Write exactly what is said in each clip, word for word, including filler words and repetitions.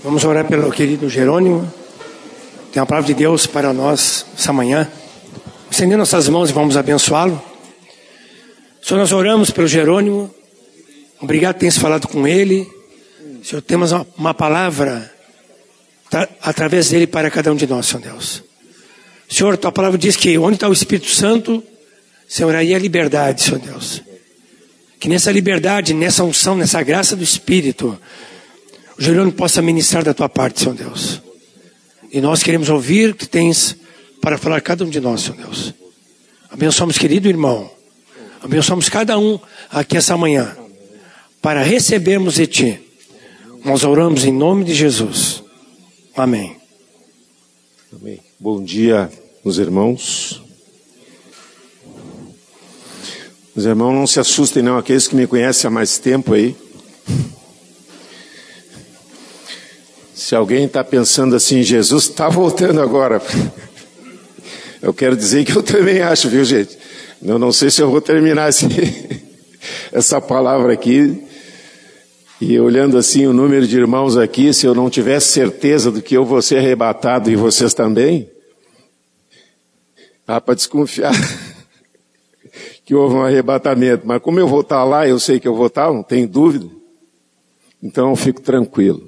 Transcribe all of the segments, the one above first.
Vamos orar pelo querido Jerônimo. Tem uma palavra de Deus para nós essa manhã. Estendendo nossas mãos e vamos abençoá-lo. Senhor, nós oramos pelo Jerônimo. Obrigado por teres falado com ele. Senhor, temos uma, uma palavra tra- através dele para cada um de nós, Senhor Deus. Senhor, tua palavra diz que onde está o Espírito Santo, Senhor, aí é a liberdade, Senhor Deus. Que nessa liberdade, nessa unção, nessa graça do Espírito, o Jerônimo possa ministrar da tua parte, Senhor Deus. E nós queremos ouvir o que tens para falar cada um de nós, Senhor Deus. Abençoamos, querido irmão. Abençoamos cada um aqui essa manhã, para recebermos de ti. Nós oramos em nome de Jesus. Amém. Amém. Bom dia, meus irmãos. Os irmãos, não se assustem não, aqueles que me conhecem há mais tempo aí. Se alguém está pensando assim, Jesus está voltando agora. Eu quero dizer que eu também acho, viu, gente? Eu não sei se eu vou terminar esse, essa palavra aqui. E olhando assim o número de irmãos aqui, se eu não tivesse certeza do que eu vou ser arrebatado e vocês também, dá para desconfiar que houve um arrebatamento. Mas como eu vou estar lá, eu sei que eu vou estar, não tenho dúvida. Então eu fico tranquilo.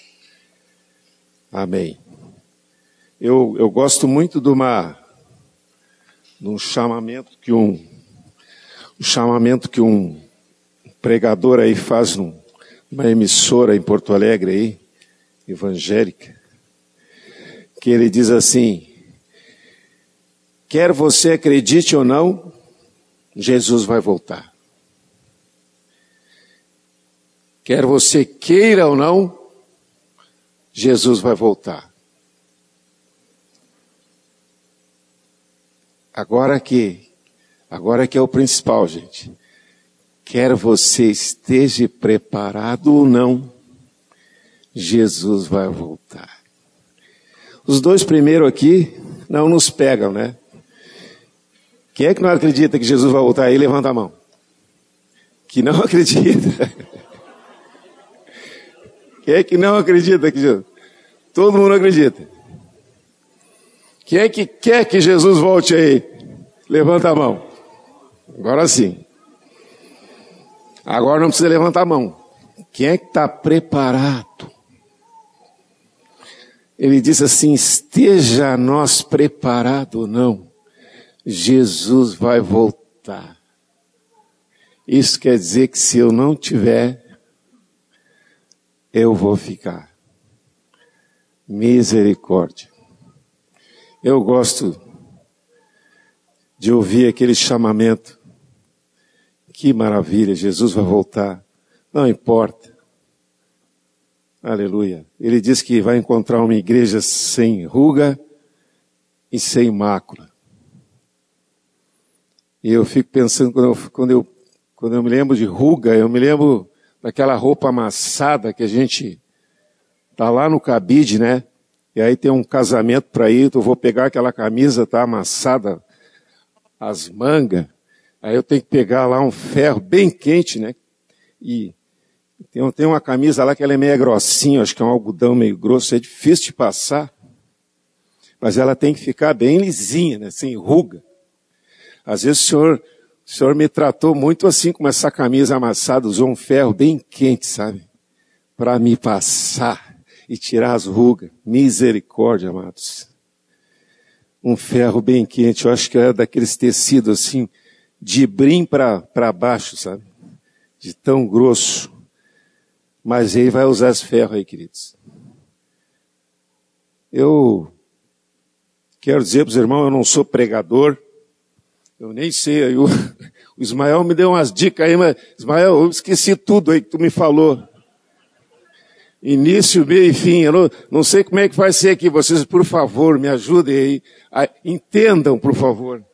Amém. Eu, eu gosto muito de uma, de um chamamento que um, um chamamento que um pregador aí faz num, numa emissora em Porto Alegre aí, evangélica, que ele diz assim: quer você acredite ou não, Jesus vai voltar. Quer você queira ou não, Jesus vai voltar. Agora que, agora que é o principal, gente. Quer você esteja preparado ou não, Jesus vai voltar. Os dois primeiros aqui não nos pegam, né? Quem é que não acredita que Jesus vai voltar aí? Levanta a mão. Que não acredita. Quem é que não acredita que Jesus... Todo mundo acredita. Quem é que quer que Jesus volte aí? Levanta a mão. Agora sim. Agora não precisa levantar a mão. Quem é que está preparado? Ele diz assim: esteja nós preparado ou não, Jesus vai voltar. Isso quer dizer que se eu não tiver, eu vou ficar. Misericórdia. Eu gosto de ouvir aquele chamamento. Que maravilha, Jesus vai voltar. Não importa. Aleluia. Ele diz que vai encontrar uma igreja sem ruga e sem mácula. E eu fico pensando, quando eu, quando eu, quando eu me lembro de ruga, eu me lembro daquela roupa amassada que a gente tá lá no cabide, né? E aí tem um casamento para ir, eu vou pegar aquela camisa, tá amassada, as mangas, aí eu tenho que pegar lá um ferro bem quente, né? E tem, tem uma camisa lá que ela é meio grossinha, acho que é um algodão meio grosso, é difícil de passar, mas ela tem que ficar bem lisinha, né? Sem ruga. Às vezes o senhor, o senhor me tratou muito assim, com essa camisa amassada, usou um ferro bem quente, sabe? Para me passar e tirar as rugas. Misericórdia, amados. Um ferro bem quente, eu acho que é daqueles tecidos assim, de brim para baixo, sabe? De tão grosso. Mas ele vai usar esse ferro aí, queridos. Eu quero dizer para os irmãos, eu não sou pregador. Eu nem sei, aí o, o Ismael me deu umas dicas aí, mas Ismael, eu esqueci tudo aí que tu me falou. Início, meio e fim, eu não, não sei como é que vai ser aqui, vocês por favor me ajudem aí, a, entendam por favor.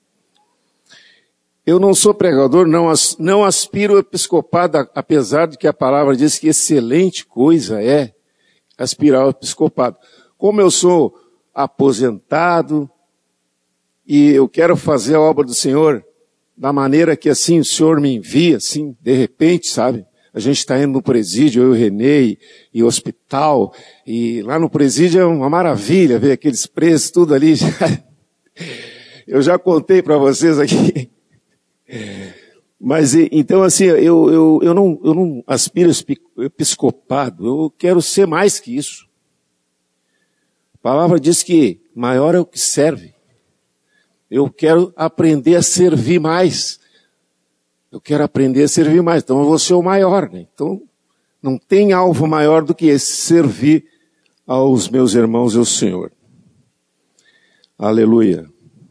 Eu não sou pregador, não, as, não aspiro ao episcopado, apesar de que a palavra diz que excelente coisa é aspirar ao episcopado. Como eu sou aposentado, e eu quero fazer a obra do Senhor da maneira que assim o Senhor me envia, assim, de repente, sabe? a gente está indo no presídio, eu e o Renê, e, e hospital, e lá no presídio é uma maravilha ver aqueles presos, tudo ali. Eu já contei para vocês aqui. Mas, então, assim, eu, eu, eu, não, eu não aspiro a episcopado, eu quero ser mais que isso. A palavra diz que maior é o que serve. Eu quero aprender a servir mais. Eu quero aprender a servir mais, então eu vou ser o maior, né? Então, não tem alvo maior do que esse, servir aos meus irmãos e ao Senhor. Aleluia.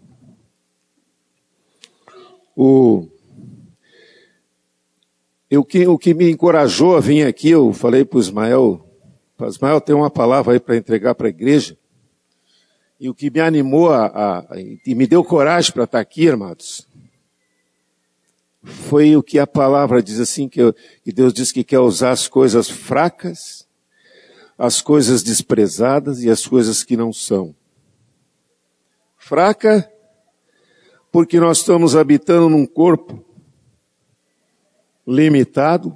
O, eu, que, o que me encorajou a vir aqui, eu falei para o Ismael, para o Ismael tem uma palavra aí para entregar para a igreja, e o que me animou a, a, e me deu coragem para estar aqui, irmãos, foi o que a palavra diz assim, que, eu, que Deus diz que quer usar as coisas fracas, as coisas desprezadas e as coisas que não são. Fraca, porque nós estamos habitando num corpo limitado,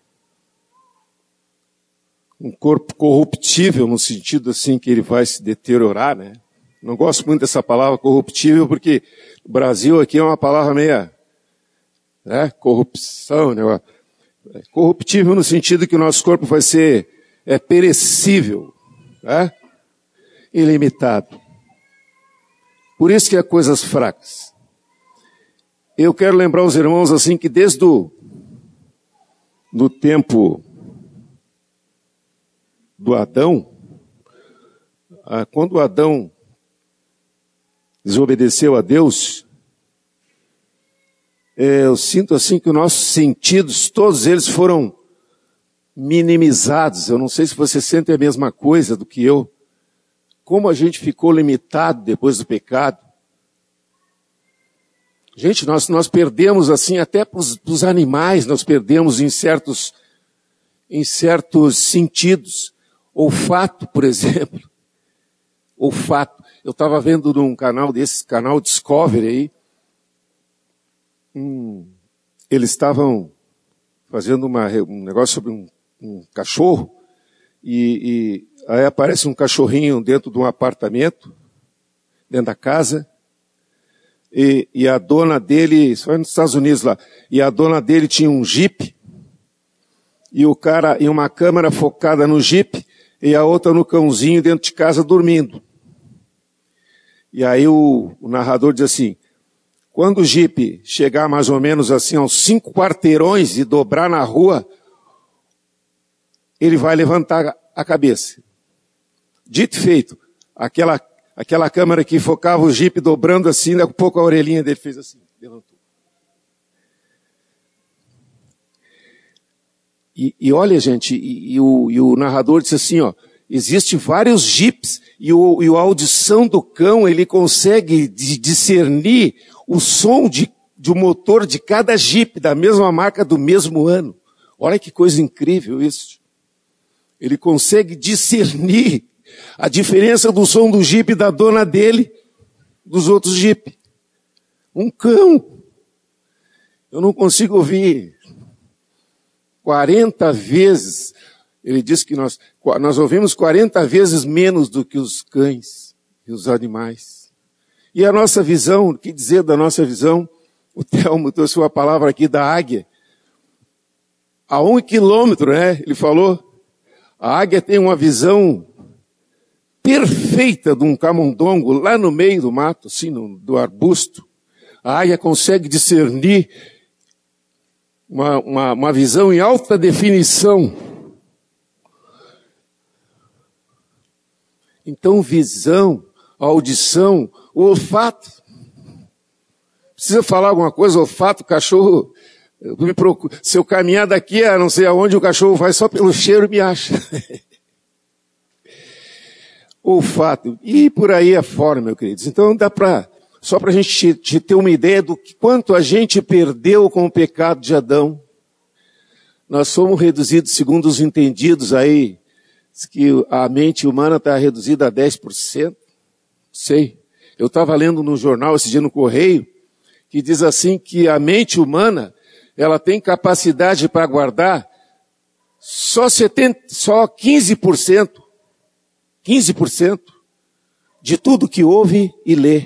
um corpo corruptível, no sentido assim que ele vai se deteriorar, né? Não gosto muito dessa palavra corruptível, porque o Brasil aqui é uma palavra meia, né? Corrupção, né? Corruptível no sentido que o nosso corpo vai ser é, perecível, né? Ilimitado. Por isso que é coisas fracas. Eu quero lembrar os irmãos assim que desde o do tempo do Adão, quando Adão desobedeceu a Deus, eu sinto assim que os nossos sentidos, todos eles foram minimizados. Eu não sei se você sente a mesma coisa do que eu. Como a gente ficou limitado depois do pecado. Gente, nós, nós perdemos assim, até para os animais, nós perdemos em certos, em certos sentidos. Olfato, por exemplo. Olfato. Eu estava vendo num canal desse, canal Discovery aí, hum, eles estavam fazendo uma, um negócio sobre um, um cachorro, e, e aí aparece um cachorrinho dentro de um apartamento, dentro da casa, e, e a dona dele, isso foi nos Estados Unidos lá, e a dona dele tinha um Jeep, e o cara, e uma câmera focada no Jeep, e a outra no cãozinho dentro de casa dormindo. E aí o, o narrador diz assim, quando o Jeep chegar mais ou menos assim aos cinco quarteirões e dobrar na rua, ele vai levantar a cabeça. Dito e feito, aquela, aquela câmera que focava o Jeep dobrando assim, daqui a pouco a orelhinha dele fez assim, levantou. E, e olha, gente, e, e, o, e o narrador disse assim, ó, existem vários Jeeps e, o, e a audição do cão, ele consegue discernir o som de, de um motor de cada Jeep, da mesma marca, do mesmo ano. Olha que coisa incrível isso. Ele consegue discernir a diferença do som do Jeep da dona dele, dos outros Jeep. Um cão. Eu não consigo ouvir quarenta vezes, ele diz que nós, nós ouvimos quarenta vezes menos do que os cães e os animais. E a nossa visão, o que dizer da nossa visão? O Telmo trouxe uma palavra aqui da águia. A um quilômetro, né? Ele falou, a águia tem uma visão perfeita de um camundongo lá no meio do mato, assim, no, do arbusto. A águia consegue discernir uma, uma, uma visão em alta definição. Então, visão, audição, o olfato. Precisa falar alguma coisa, olfato, cachorro, me procura. Se eu caminhar daqui a não sei aonde, o cachorro vai só pelo cheiro e me acha. Olfato. E por aí afora, meus queridos. Então dá para, só para a gente te, te ter uma ideia do que, quanto a gente perdeu com o pecado de Adão. Nós fomos reduzidos, segundo os entendidos aí, que a mente humana está reduzida a dez por cento. Sei. Eu estava lendo no jornal esse dia no Correio, que diz assim que a mente humana, ela tem capacidade para guardar Só, setenta, só quinze por cento, quinze por cento de tudo que ouve e lê.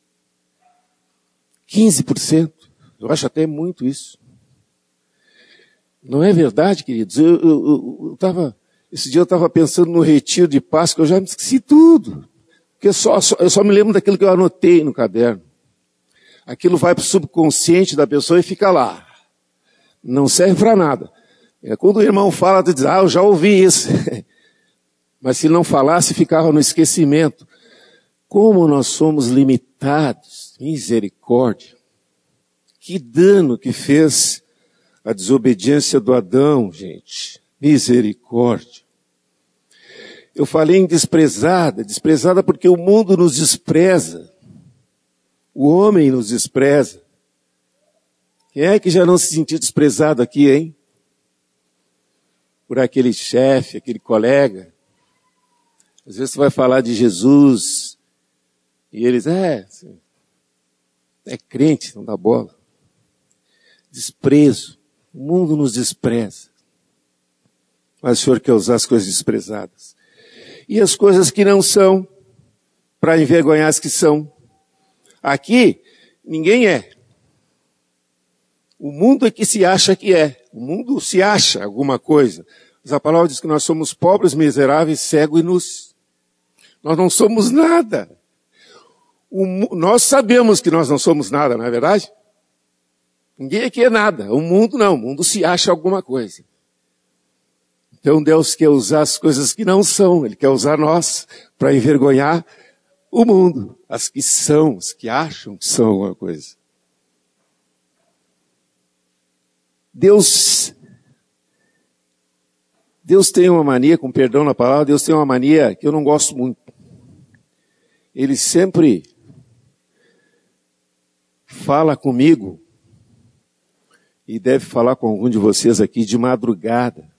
quinze por cento. Eu acho até muito isso. Não é verdade, queridos? Eu, eu, eu, eu tava, esse dia eu estava pensando no retiro de Páscoa, eu já me esqueci tudo. Porque só, só, eu só me lembro daquilo que eu anotei no caderno. Aquilo vai para o subconsciente da pessoa e fica lá. Não serve para nada. É quando o irmão fala, tu diz, ah, eu já ouvi isso. Mas se não falasse, ficava no esquecimento. Como nós somos limitados. Misericórdia. Que dano que fez a desobediência do Adão, gente. Misericórdia. Eu falei em desprezada. Desprezada porque o mundo nos despreza. O homem nos despreza. Quem é que já não se sentiu desprezado aqui, hein? Por aquele chefe, aquele colega. Às vezes você vai falar de Jesus e eles, é, é crente, não dá bola. Desprezo. O mundo nos despreza. Mas o Senhor quer usar as coisas desprezadas. E as coisas que não são, para envergonhar as que são. Aqui, ninguém é. O mundo é que se acha que é. O mundo se acha alguma coisa. Mas a palavra diz que nós somos pobres, miseráveis, cegos e nus. Nós não somos nada. O, nós sabemos que nós não somos nada, não é verdade? Ninguém aqui é nada. O mundo não. O mundo se acha alguma coisa. Então Deus quer usar as coisas que não são. Ele quer usar nós para envergonhar o mundo. As que são, as que acham que são alguma coisa. Deus, Deus tem uma mania, com perdão na palavra, Deus tem uma mania que eu não gosto muito. Ele sempre fala comigo, e deve falar com algum de vocês aqui de madrugada.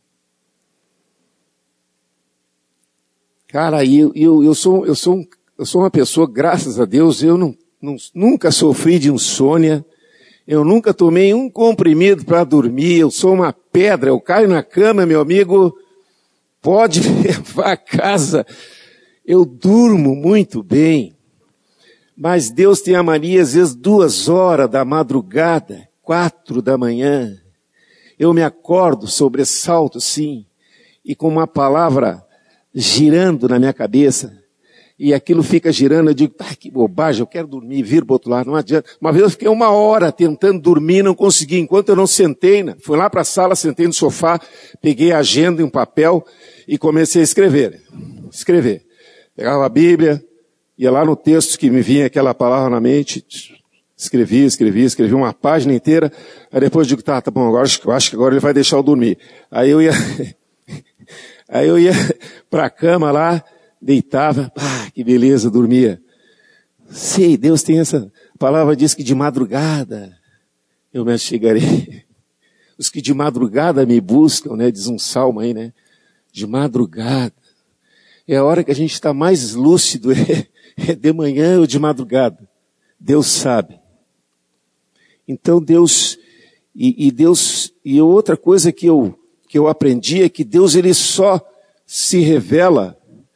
Cara, eu, eu, eu, sou, eu, sou, um, eu sou uma pessoa, graças a Deus, eu não, não, nunca sofri de insônia. Eu nunca tomei um comprimido para dormir, eu sou uma pedra, eu caio na cama, meu amigo, pode levar a casa. Eu durmo muito bem, mas Deus tem a mania, às vezes, duas horas da madrugada, quatro da manhã, eu me acordo, sobressalto, sim, e com uma palavra girando na minha cabeça, e aquilo fica girando, eu digo, ah, que bobagem, eu quero dormir, vir para o outro lado, não adianta. Uma vez eu fiquei uma hora tentando dormir, não consegui, enquanto eu não sentei, né? Fui lá para a sala, sentei no sofá, peguei a agenda e um papel e comecei a escrever. Escrever. Pegava a Bíblia, ia lá no texto que me vinha aquela palavra na mente, escrevi, escrevi, escrevi uma página inteira, aí depois eu digo, tá, tá bom, agora eu acho que agora ele vai deixar eu dormir. Aí eu ia, aí eu ia para a cama lá, deitava, ah, que beleza, dormia. Sei, Deus tem essa, a palavra diz que de madrugada eu me achegarei. Os que de madrugada me buscam, né, diz um salmo aí, né, de madrugada. É a hora que a gente está mais lúcido, é, é de manhã ou de madrugada. Deus sabe. Então Deus, e, e Deus, e outra coisa que eu, que eu aprendi é que Deus, ele só se revela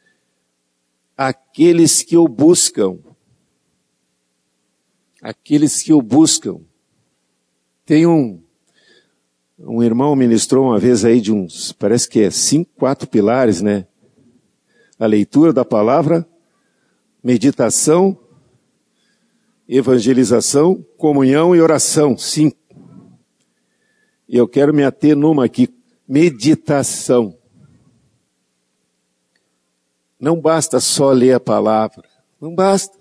aqueles que o buscam. Aqueles que o buscam. Tem um, um irmão ministrou uma vez aí de uns, parece que é cinco, quatro pilares, né? A leitura da palavra, meditação, evangelização, comunhão e oração. Cinco. E eu quero me ater numa aqui, meditação. Não basta só ler a palavra. Não basta.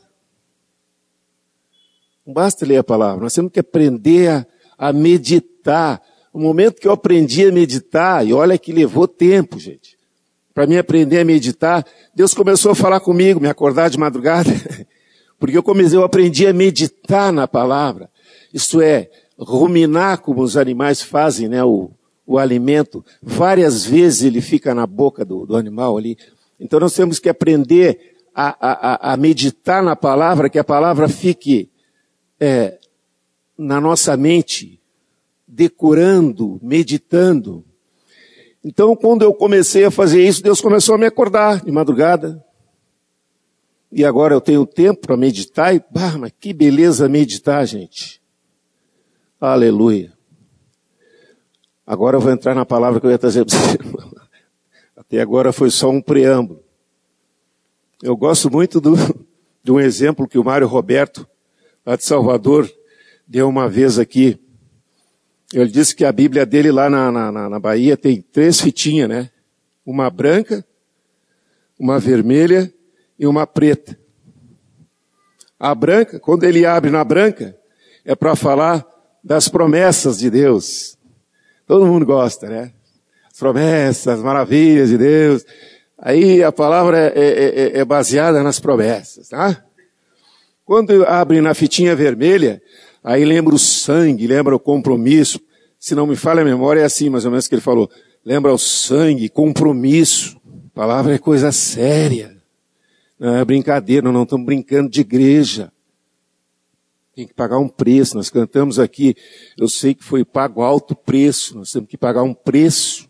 Não basta ler a palavra. Nós temos que aprender a, a meditar. O momento que eu aprendi a meditar, e olha que levou tempo, gente, para mim aprender a meditar, Deus começou a falar comigo, me acordar de madrugada, porque eu comecei, eu aprendi a meditar na palavra. Isto é, ruminar como os animais fazem, né, o, o alimento. Várias vezes ele fica na boca do, do animal ali. Então nós temos que aprender a, a, a meditar na palavra, que a palavra fique é, na nossa mente, decorando, meditando. Então, quando eu comecei a fazer isso, Deus começou a me acordar de madrugada. E agora eu tenho tempo para meditar. E, bah, mas que beleza meditar, gente. Aleluia. Agora eu vou entrar na palavra que eu ia trazer para você. Até agora foi só um preâmbulo. Eu gosto muito do, de um exemplo que o Mário Roberto, lá de Salvador, deu uma vez aqui. Ele disse que a Bíblia dele lá na, na, na Bahia tem três fitinhas, né? Uma branca, uma vermelha e uma preta. A branca, quando ele abre na branca, é para falar das promessas de Deus. Todo mundo gosta, né? As promessas, as maravilhas de Deus. Aí a palavra é, é, é baseada nas promessas, tá? Quando abre na fitinha vermelha, aí lembra o sangue, lembra o compromisso. Se não me falha a memória, é assim mais ou menos que ele falou. Lembra o sangue, compromisso. A palavra é coisa séria. Não é brincadeira, nós não estamos brincando de igreja. Tem que pagar um preço. Nós cantamos aqui, eu sei que foi pago alto preço. Nós temos que pagar um preço.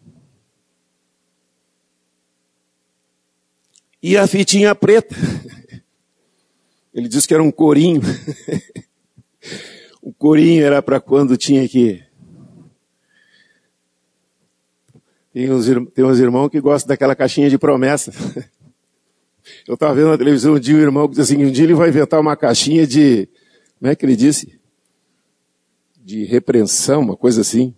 E a fitinha preta. Ele disse que era um corinho. O corinho era para quando tinha que... Tem uns, tem uns irmãos que gostam daquela caixinha de promessa. Eu estava vendo na televisão um dia um irmão que disse assim, um dia ele vai inventar uma caixinha de... Como é que ele disse? De repreensão, uma coisa assim.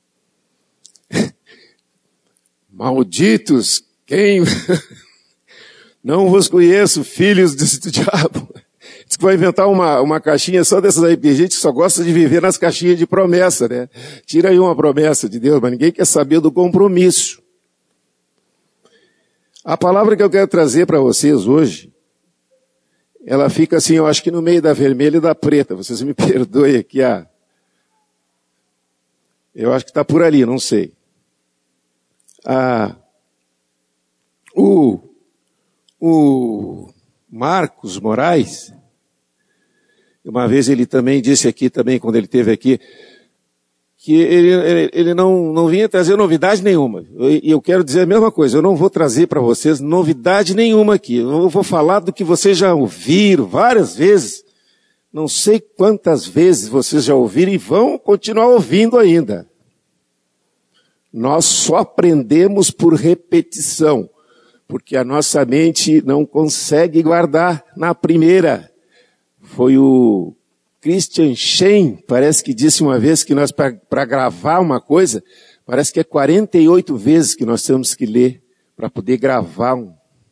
Malditos, quem... Não vos conheço, filhos do diabo. Diz que vai inventar uma, uma caixinha só dessas aí, porque a gente só gosta de viver nas caixinhas de promessa, né? Tira aí uma promessa de Deus, mas ninguém quer saber do compromisso. A palavra que eu quero trazer para vocês hoje, ela fica assim, eu acho que no meio da vermelha e da preta. Vocês me perdoem aqui, a... eu acho que está por ali, não sei. Ah, o, o Marcos Moraes, uma vez ele também disse aqui, também quando ele esteve aqui, que ele, ele, ele não, não vinha trazer novidade nenhuma. E eu, eu quero dizer a mesma coisa, eu não vou trazer para vocês novidade nenhuma aqui. Eu vou falar do que vocês já ouviram várias vezes. Não sei quantas vezes vocês já ouviram e vão continuar ouvindo ainda. Nós só aprendemos por repetição, porque a nossa mente não consegue guardar na primeira. Foi o Christian Schein, parece que disse uma vez que nós, para gravar uma coisa, parece que é quarenta e oito vezes que nós temos que ler para poder gravar um.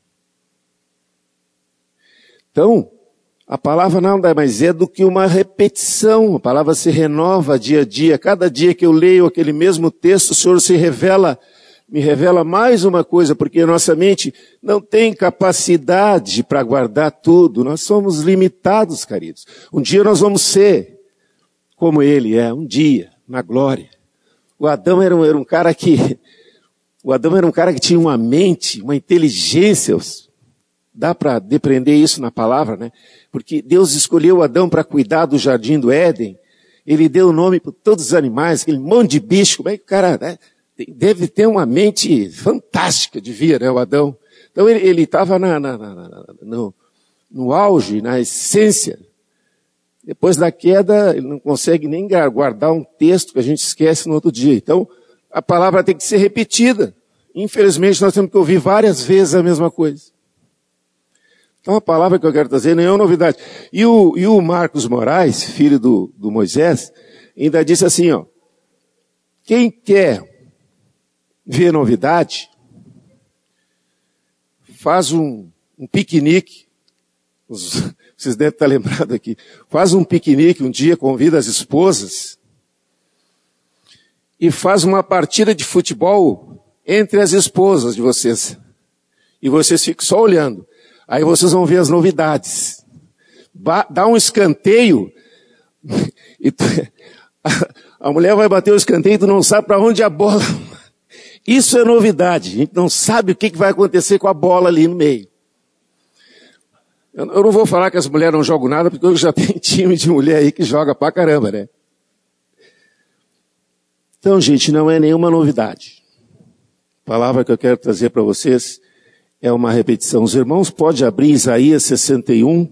Então, a palavra nada mais é do que uma repetição. A palavra se renova dia a dia. Cada dia que eu leio aquele mesmo texto, o Senhor se revela, me revela mais uma coisa, porque a nossa mente não tem capacidade para guardar tudo. Nós somos limitados, queridos. Um dia nós vamos ser como Ele é, um dia, na glória. O Adão era um, era um cara que, o Adão era um cara que tinha uma mente, uma inteligência. Dá para depreender isso na palavra, né? Porque Deus escolheu Adão para cuidar do jardim do Éden. Ele deu o nome para todos os animais, aquele monte de bicho. Como é que o cara, né? Deve ter uma mente fantástica, devia, né, o Adão. Então ele estava na, na, na, no, no auge, na essência. Depois da queda, ele não consegue nem guardar um texto que a gente esquece no outro dia. Então, a palavra tem que ser repetida. Infelizmente, nós temos que ouvir várias vezes a mesma coisa. Então, a palavra que eu quero trazer não é uma novidade. E o, e o Marcos Moraes, filho do, do Moisés, ainda disse assim, ó, quem quer ver novidade, faz um, um piquenique, os, vocês devem estar lembrados aqui, faz um piquenique um dia, convida as esposas, e faz uma partida de futebol entre as esposas de vocês. E vocês ficam só olhando. Aí vocês vão ver as novidades. Ba- dá um escanteio, e tu, a, a mulher vai bater o escanteio e tu não sabe para onde a bola... Isso é novidade. A gente não sabe o que vai acontecer com a bola ali no meio. Eu não vou falar que as mulheres não jogam nada, porque eu já tenho time de mulher aí que joga pra caramba, né? Então, gente, não é nenhuma novidade. palavra que eu quero trazer para vocês é uma repetição. Os irmãos podem abrir Isaías sessenta e um.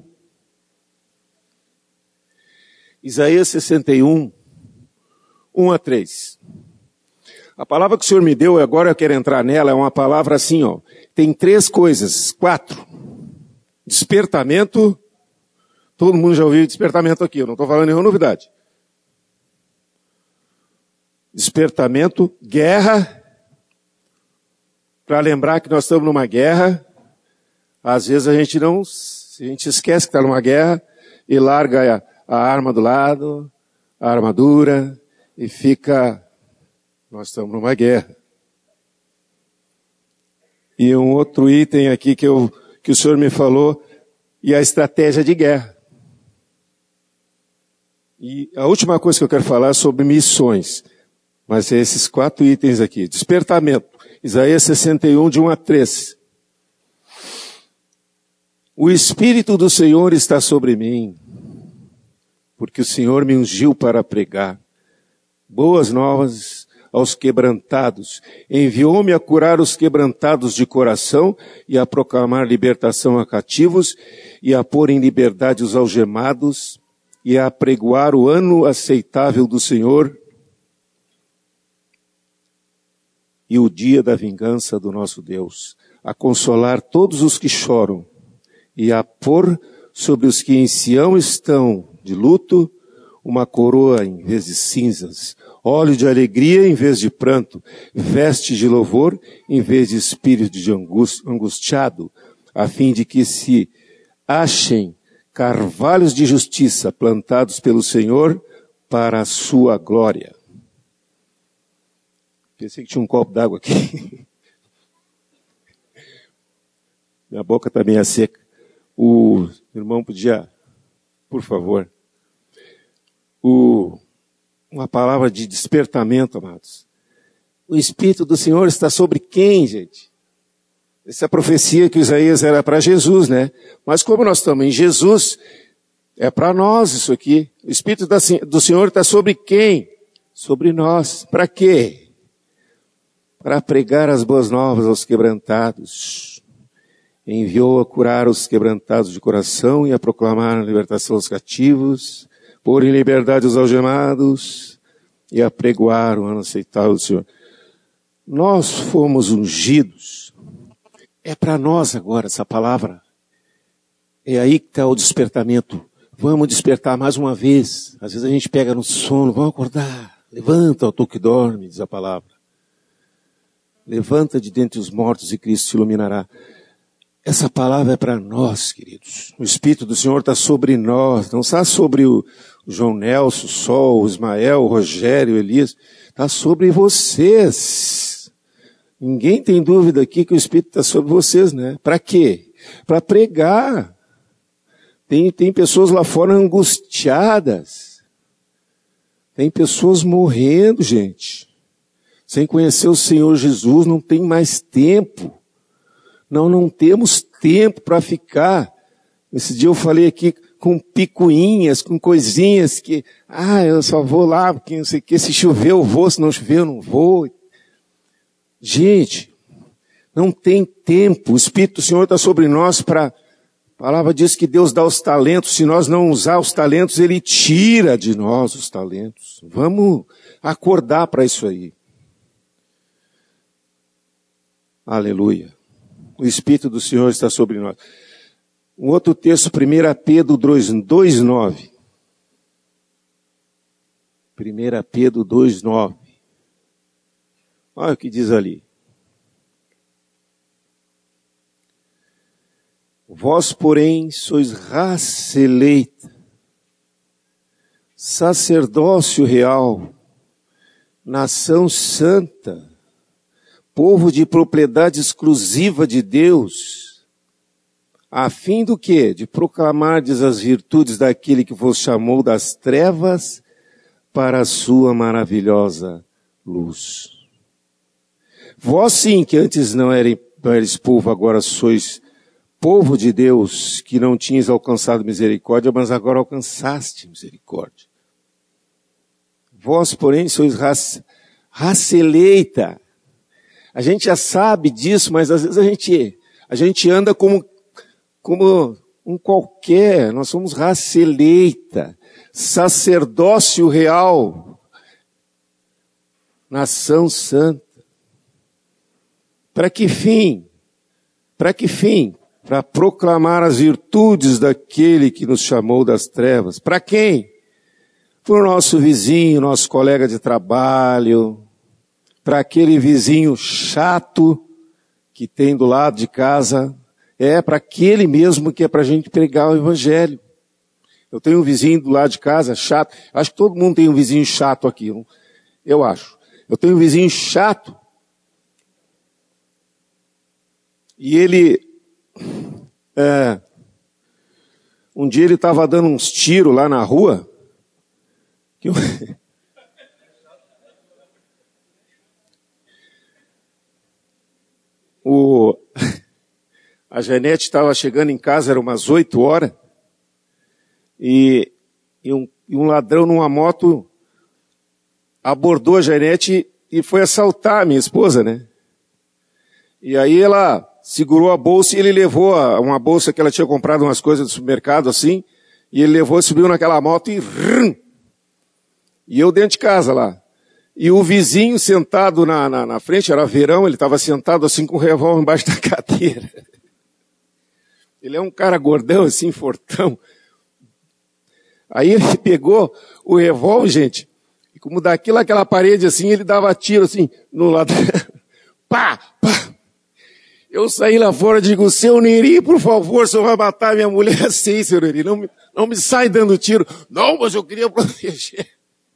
Isaías sessenta e um, um a três. A palavra que o Senhor me deu, agora eu quero entrar nela, é uma palavra assim, ó. Tem três coisas, quatro. Despertamento. Todo mundo já ouviu despertamento aqui, eu não estou falando nenhuma novidade. Despertamento, guerra. Para lembrar que nós estamos numa guerra. Às vezes a gente não, a gente esquece que está numa guerra e larga a, a arma do lado, a armadura, e fica, nós estamos numa guerra. E um outro item aqui que, eu, que o Senhor me falou, e a estratégia de guerra. E a última coisa que eu quero falar é sobre missões. Mas é esses quatro itens aqui. Despertamento. Isaías sessenta e um, de um a três. O Espírito do Senhor está sobre mim, porque o Senhor me ungiu para pregar boas novas aos quebrantados. Enviou-me a curar os quebrantados de coração e a proclamar libertação a cativos e a pôr em liberdade os algemados e a apregoar o ano aceitável do Senhor e o dia da vingança do nosso Deus, a consolar todos os que choram e a pôr sobre os que em Sião estão de luto uma coroa em vez de cinzas, óleo de alegria em vez de pranto, veste de louvor em vez de espírito de angustiado, a fim de que se achem carvalhos de justiça plantados pelo Senhor para a sua glória. Pensei que tinha um copo d'água aqui. Minha boca está meio seca. O irmão podia, por favor, o, uma palavra de despertamento, amados. O Espírito do Senhor está sobre quem, gente? Essa profecia que Isaías era para Jesus, né? Mas como nós estamos em Jesus, é para nós isso aqui. O Espírito do Senhor está sobre quem? Sobre nós. Para quê? Para pregar as boas novas aos quebrantados. Enviou a curar os quebrantados de coração e a proclamar a libertação aos cativos, pôr em liberdade os algemados e a pregoar o ano aceitável do Senhor. Nós fomos ungidos. É para nós agora essa palavra. É aí que está o despertamento. Vamos despertar mais uma vez. Às vezes a gente pega no sono, vamos acordar. Levanta, ó tu que dorme, diz a palavra. Levanta de dentre os mortos e Cristo te iluminará. Essa palavra é para nós, queridos. O Espírito do Senhor está sobre nós. Não está sobre o João Nelson, o Sol, o Ismael, o Rogério, o Elias. Está sobre vocês. Ninguém tem dúvida aqui que o Espírito está sobre vocês, né? Para quê? Para pregar. Tem, tem pessoas lá fora angustiadas. Tem pessoas morrendo, gente. Sem conhecer o Senhor Jesus, não tem mais tempo. Não, não temos tempo para ficar. Esse dia eu falei aqui com picuinhas, com coisinhas que, ah, eu só vou lá, porque não sei o que, se chover eu vou, se não chover eu não vou. Gente, não tem tempo. O Espírito do Senhor está sobre nós para... A palavra diz que Deus dá os talentos. Se nós não usar os talentos, Ele tira de nós os talentos. Vamos acordar para isso aí. Aleluia. O Espírito do Senhor está sobre nós. Um outro texto, primeira Pedro dois, nove. primeira Pedro dois, nove. Olha o que diz ali. Vós, porém, sois raça eleita, sacerdócio real, nação santa, povo de propriedade exclusiva de Deus, a fim do quê? De proclamardes as virtudes daquele que vos chamou das trevas para a sua maravilhosa luz. Vós sim, que antes não eres, não eres povo, agora sois povo de Deus, que não tinhas alcançado misericórdia, mas agora alcançaste misericórdia. Vós, porém, sois raça, raça eleita. A gente já sabe disso, mas às vezes a gente, a gente anda como, como um qualquer. Nós somos raça eleita, sacerdócio real, nação santa. Para que fim? Para que fim? Para proclamar as virtudes daquele que nos chamou das trevas. Para quem? Para o nosso vizinho, nosso colega de trabalho, para aquele vizinho chato que tem do lado de casa, é para aquele mesmo que é para a gente pregar o evangelho. Eu tenho um vizinho do lado de casa chato, acho que todo mundo tem um vizinho chato aqui, eu acho. Eu tenho um vizinho chato, e ele, é, um dia ele estava dando uns tiros lá na rua, que eu... O... A Janete estava chegando em casa, era umas oito horas, e, e, um, e um ladrão numa moto abordou a Janete e foi assaltar a minha esposa, né? E aí ela segurou a bolsa e ele levou a, uma bolsa que ela tinha comprado umas coisas do supermercado assim, e ele levou, subiu naquela moto e... Rum, e eu dentro de casa lá. E o vizinho sentado na, na, na frente, era verão, ele estava sentado assim com o revólver embaixo da cadeira. Ele é um cara gordão, assim, fortão. Aí ele pegou o revólver, gente, e como daquilo, aquela parede assim, ele dava tiro assim, no lado. Pá, pá. Eu saí lá fora e digo, seu Neri, por favor, o senhor vai matar minha mulher assim, seu Neri, não me, não me sai dando tiro. Não, mas eu queria proteger.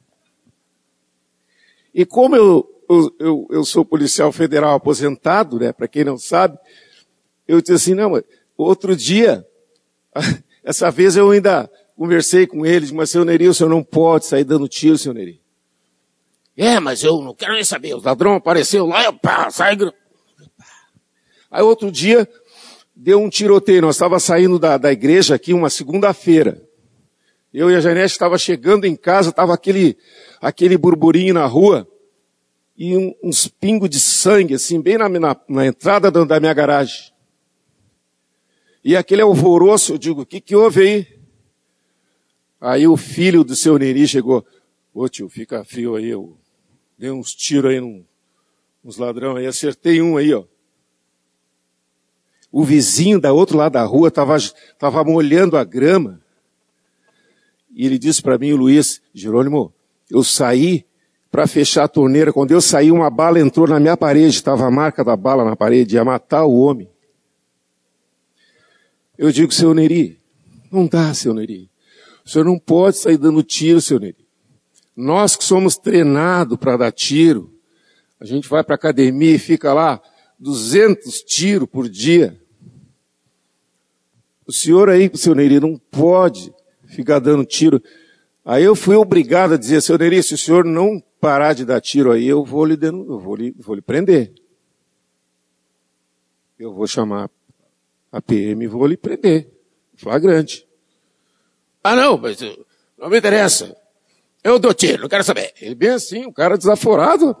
E como eu, eu, eu, eu sou policial federal aposentado, né, para quem não sabe, eu disse assim, não, outro dia, essa vez eu ainda conversei com eles, mas seu Neri, o senhor não pode sair dando tiro, seu Neri. É, mas eu não quero nem saber, o ladrão apareceu lá, eu pá, sai... Aí outro dia, deu um tiroteio, nós estávamos saindo da, da igreja aqui uma segunda-feira. Eu e a Janete estava chegando em casa, estava aquele, aquele burburinho na rua, e um, uns pingos de sangue, assim, bem na, na, na entrada da, da minha garagem. E aquele alvoroço, eu digo, o que que houve aí? Aí o filho do seu Neri chegou, ô tio, fica frio aí, eu dei uns tiros aí num, uns ladrão aí, acertei um aí, ó. O vizinho da outro lado da rua estava tava molhando a grama. E ele disse para mim, o Luiz, Jerônimo, eu saí para fechar a torneira. Quando eu saí, uma bala entrou na minha parede. Estava a marca da bala na parede, ia matar o homem. Eu digo, seu Neri, não dá, seu Neri. O senhor não pode sair dando tiro, seu Neri. Nós que somos treinados para dar tiro, a gente vai para a academia e fica lá duzentos tiros por dia. O senhor aí, seu Neri, não pode ficar dando tiro. Aí eu fui obrigado a dizer, seu Neri, se o senhor não parar de dar tiro aí, eu vou lhe, eu vou lhe, vou lhe prender. Eu vou chamar a P M e vou lhe prender. Flagrante. Ah, não, mas não me interessa. Eu dou tiro, não quero saber. Ele bem assim, um cara desaforado.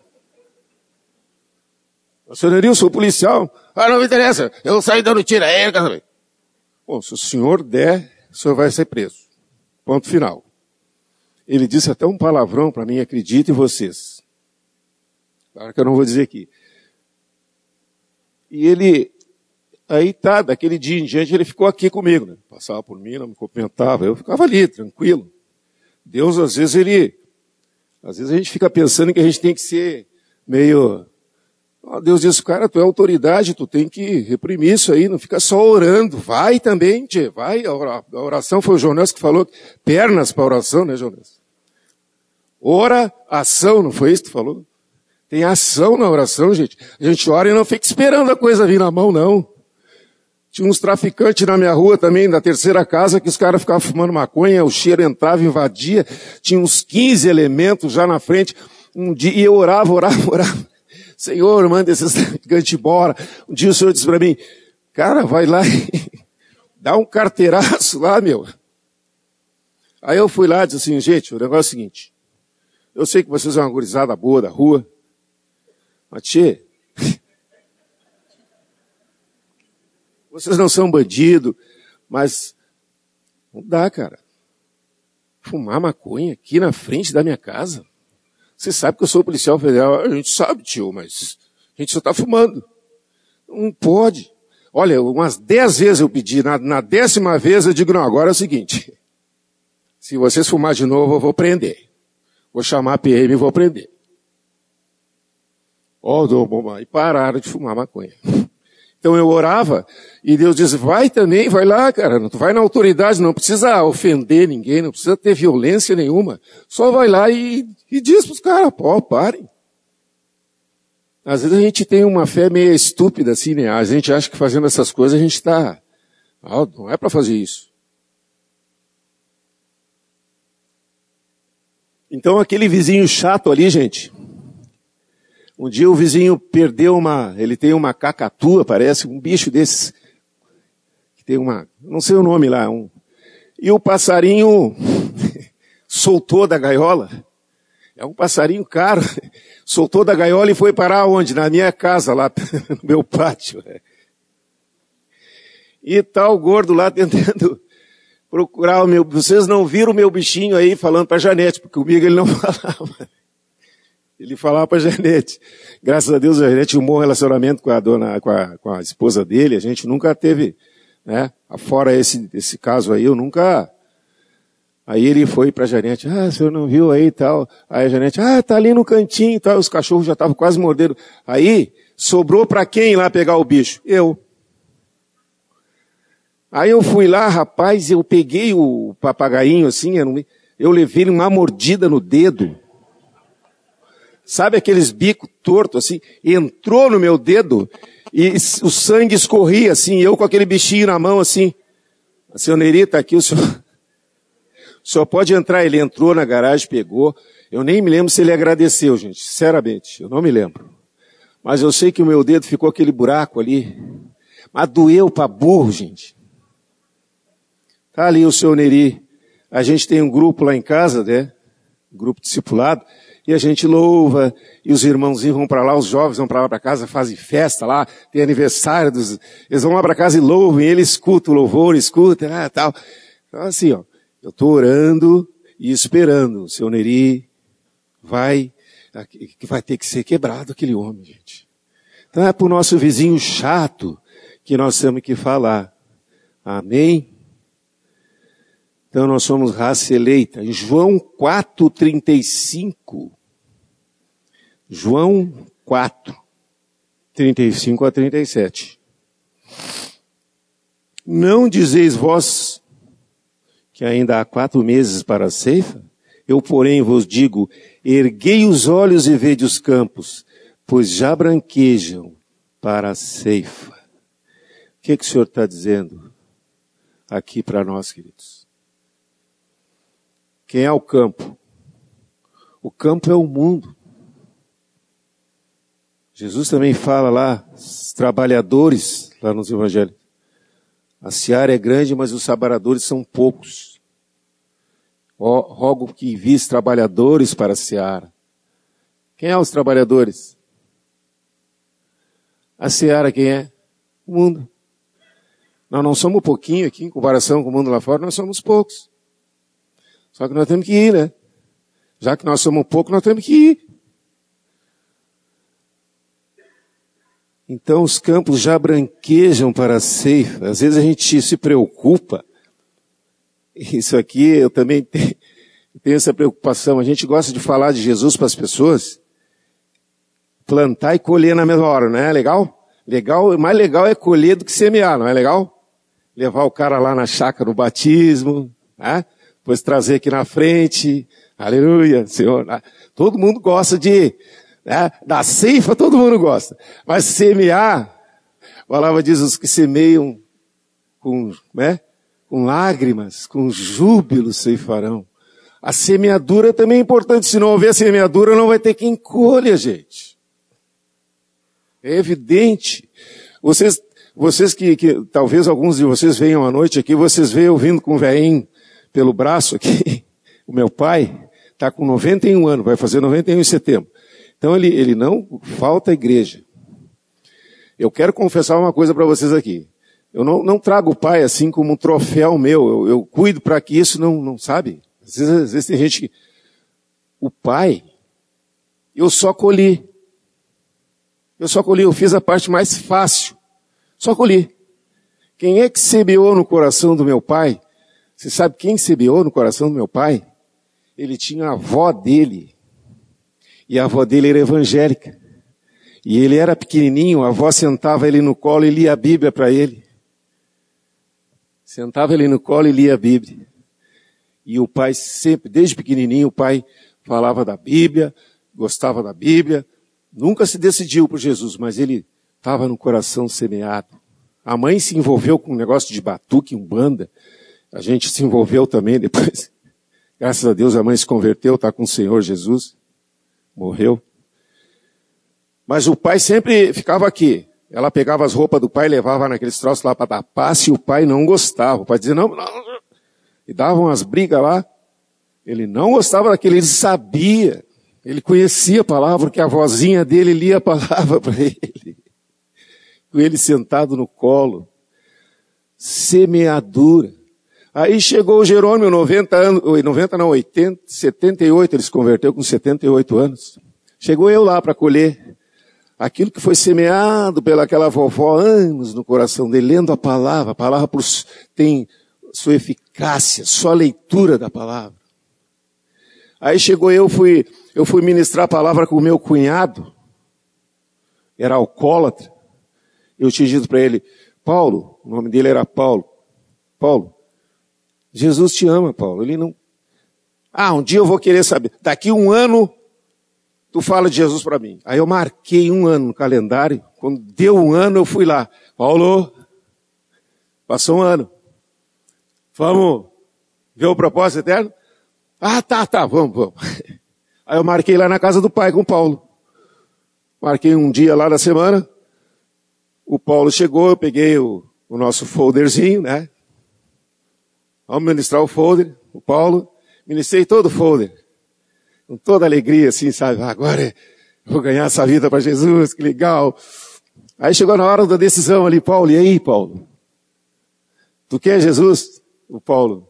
Seu Neri, eu sou policial. Ah, não me interessa. Eu saí dando tiro aí, não quero saber. Bom, se o senhor der, o senhor vai ser preso. Ponto final. Ele disse até um palavrão para mim, acreditem vocês. Claro que eu não vou dizer aqui. E ele, aí tá, daquele dia em diante ele ficou aqui comigo, né? Passava por mim, não me cumprimentava, eu ficava ali, tranquilo. Deus, às vezes ele, às vezes a gente fica pensando que a gente tem que ser meio... Deus diz, cara, tu é autoridade, tu tem que reprimir isso aí, não fica só orando, vai também, tchê, vai, a oração foi o Jonas que falou, pernas para oração, né, Jonas? Ora, ação, não foi isso que tu falou? Tem ação na oração, gente. A gente ora e não fica esperando a coisa vir na mão, não. Tinha uns traficantes na minha rua também, da terceira casa, que os caras ficavam fumando maconha, o cheiro entrava, invadia, tinha uns quinze elementos já na frente, um dia, e eu orava, orava, orava. Senhor, manda esses traficantes embora. Um dia o Senhor disse para mim, cara, vai lá e dá um carteiraço lá, meu. Aí eu fui lá e disse assim, gente, o negócio é o seguinte, eu sei que vocês são uma gurizada boa da rua, mas tchê, Vocês não são bandido, mas não dá, cara. Fumar maconha aqui na frente da minha casa? Você sabe que eu sou policial federal. A gente sabe, tio, mas a gente só está fumando. Não pode. Olha, umas dez vezes eu pedi, na, na décima vez eu digo, não, agora é o seguinte, se vocês fumar de novo, eu vou prender. Vou chamar a P M e vou prender. Ó, oh, e pararam de fumar maconha. Então eu orava, e Deus diz, vai também, vai lá, cara, não vai na autoridade, não precisa ofender ninguém, não precisa ter violência nenhuma. Só vai lá e, e diz pros caras, pô, parem. Às vezes a gente tem uma fé meio estúpida assim, né? A gente acha que fazendo essas coisas a gente está... Ah, não é para fazer isso. Então aquele vizinho chato ali, gente... Um dia o vizinho perdeu uma... Ele tem uma cacatua, parece, um bicho desses. Que tem uma... Não sei o nome lá. Um, e o passarinho soltou da gaiola. É um passarinho caro. Soltou da gaiola e foi parar onde? Na minha casa, lá no meu pátio. E tá o gordo lá tentando procurar o meu... Vocês não viram o meu bichinho aí falando para a Janete, porque comigo ele não falava. Ele falava para a Janete. Graças a Deus a Janete tinha um bom relacionamento com a dona, com a, com a esposa dele. A gente nunca teve, né? Fora esse, esse caso aí, eu nunca... Aí ele foi para a Janete, ah, o senhor não viu aí e tal. Aí a Janete, ah, tá ali no cantinho e tal. Os cachorros já estavam quase mordendo. Aí, sobrou para quem lá pegar o bicho? Eu. Aí eu fui lá, rapaz, eu peguei o papagainho assim, eu levei ele uma mordida no dedo. Sabe aqueles bicos tortos assim? Entrou no meu dedo e o sangue escorria assim, eu com aquele bichinho na mão assim. A senhora Neri tá aqui, o senhor... O senhor pode entrar, ele entrou na garagem, pegou. Eu nem me lembro se ele agradeceu, gente, sinceramente, eu não me lembro. Mas eu sei que o meu dedo ficou aquele buraco ali. Mas doeu pra burro, gente. Tá ali o senhor Neri. A gente tem um grupo lá em casa, né? Um grupo discipulado. E a gente louva, e os irmãozinhos vão para lá, os jovens vão para lá para casa, fazem festa lá, tem aniversário dos... Eles vão lá para casa e louvam, e ele escuta o louvor, escuta, ah, tal. Então assim, ó. Eu estou orando e esperando. O seu Neri vai, que vai ter que ser quebrado aquele homem, gente. Então é para o nosso vizinho chato que nós temos que falar. Amém? Então nós somos raça eleita. Em João quatro, trinta e cinco. João quatro, trinta e cinco a trinta e sete. Não dizeis vós que ainda há quatro meses para a ceifa? Eu, porém, vos digo, erguei os olhos e vede os campos, pois já branquejam para a ceifa. O que, que o Senhor está dizendo aqui para nós, queridos? Quem é o campo? O campo é o mundo. Jesus também fala lá, os trabalhadores, lá nos evangelhos. A seara é grande, mas os trabalhadores são poucos. Rogo que envies trabalhadores para a seara. Quem é os trabalhadores? A seara quem é? O mundo. Nós não somos pouquinho aqui, em comparação com o mundo lá fora, nós somos poucos. Só que nós temos que ir, né? Já que nós somos poucos, nós temos que ir. Então os campos já branquejam para a ceifa. Às vezes a gente se preocupa. Isso aqui eu também tenho, tenho essa preocupação. A gente gosta de falar de Jesus para as pessoas. Plantar e colher na mesma hora, não é legal? Legal, mais legal é colher do que semear, não é legal? Levar o cara lá na chácara no batismo, né? Depois trazer aqui na frente. Aleluia, Senhor. Todo mundo gosta de... É, da ceifa todo mundo gosta. Mas semear, a palavra diz, os que semeiam com, né, com lágrimas, com júbilo ceifarão. A semeadura também é importante. Se não houver semeadura, não vai ter quem colha, gente. É evidente. Vocês, vocês que, que, talvez alguns de vocês venham à noite aqui, vocês veem eu vindo com o velhinho pelo braço aqui. O meu pai está com noventa e um anos, vai fazer noventa e um em setembro. Então ele, ele não falta à igreja. Eu quero confessar uma coisa para vocês aqui. Eu não, não trago o pai assim como um troféu meu. Eu, eu cuido para que isso não, não sabe. Às vezes, às vezes tem gente que... O pai, eu só colhi. Eu só colhi, eu fiz a parte mais fácil. Só colhi. Quem é que semeou no coração do meu pai? Você sabe quem semeou no coração do meu pai? Ele tinha a avó dele. E a avó dele era evangélica. E ele era pequenininho, a avó sentava ele no colo e lia a Bíblia para ele. Sentava ele no colo e lia a Bíblia. E o pai sempre, desde pequenininho, o pai falava da Bíblia, gostava da Bíblia. Nunca se decidiu por Jesus, mas ele estava no coração semeado. A mãe se envolveu com um negócio de batuque, umbanda. A gente se envolveu também depois. Graças a Deus a mãe se converteu, está com o Senhor Jesus. Morreu. Mas o pai sempre ficava aqui. Ela pegava as roupas do pai e levava naqueles troços lá para dar passe e o pai não gostava. O pai dizia, não, não, não. E davam umas brigas lá. Ele não gostava daquele, ele sabia. Ele conhecia a palavra, porque a vozinha dele lia a palavra para ele. Com ele sentado no colo. Semeadura. Aí chegou o Jerônimo, noventa anos, noventa não, oitenta, setenta e oito, ele se converteu com setenta e oito anos. Chegou eu lá para colher aquilo que foi semeado pelaquela vovó anos no coração dele, lendo a palavra. A palavra tem sua eficácia, só a leitura da palavra. Aí chegou eu, fui, eu fui ministrar a palavra com o meu cunhado, era alcoólatra. Eu tinha dito para ele, Paulo, o nome dele era Paulo, Paulo, Jesus te ama, Paulo. Ele não... Ah, um dia eu vou querer saber. Daqui um ano, tu fala de Jesus para mim. Aí eu marquei um ano no calendário. Quando deu um ano, eu fui lá. Paulo, passou um ano. Vamos ver o propósito eterno? Ah, tá, tá, vamos, vamos. Aí eu marquei lá na casa do pai com o Paulo. Marquei um dia lá na semana. O Paulo chegou, eu peguei o, o nosso folderzinho, né? Vamos ministrar o folder, o Paulo, ministrei todo o folder, com toda alegria, assim, sabe, agora eu vou ganhar essa vida para Jesus, que legal. Aí chegou na hora da decisão ali, Paulo, e aí, Paulo? Tu quer Jesus? O Paulo,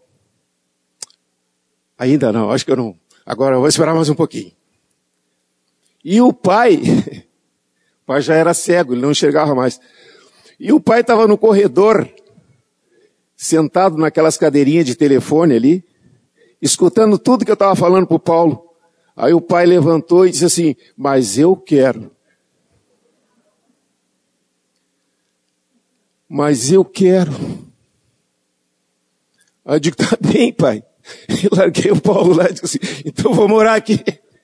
ainda não, acho que eu não, agora eu vou esperar mais um pouquinho. E o pai, o pai já era cego, ele não enxergava mais, e o pai estava no corredor, sentado naquelas cadeirinhas de telefone ali, escutando tudo que eu estava falando para o Paulo. Aí o pai levantou e disse assim, mas eu quero. Mas eu quero. Aí eu digo, tá bem, pai. E larguei o Paulo lá e disse assim, então eu vou morar aqui.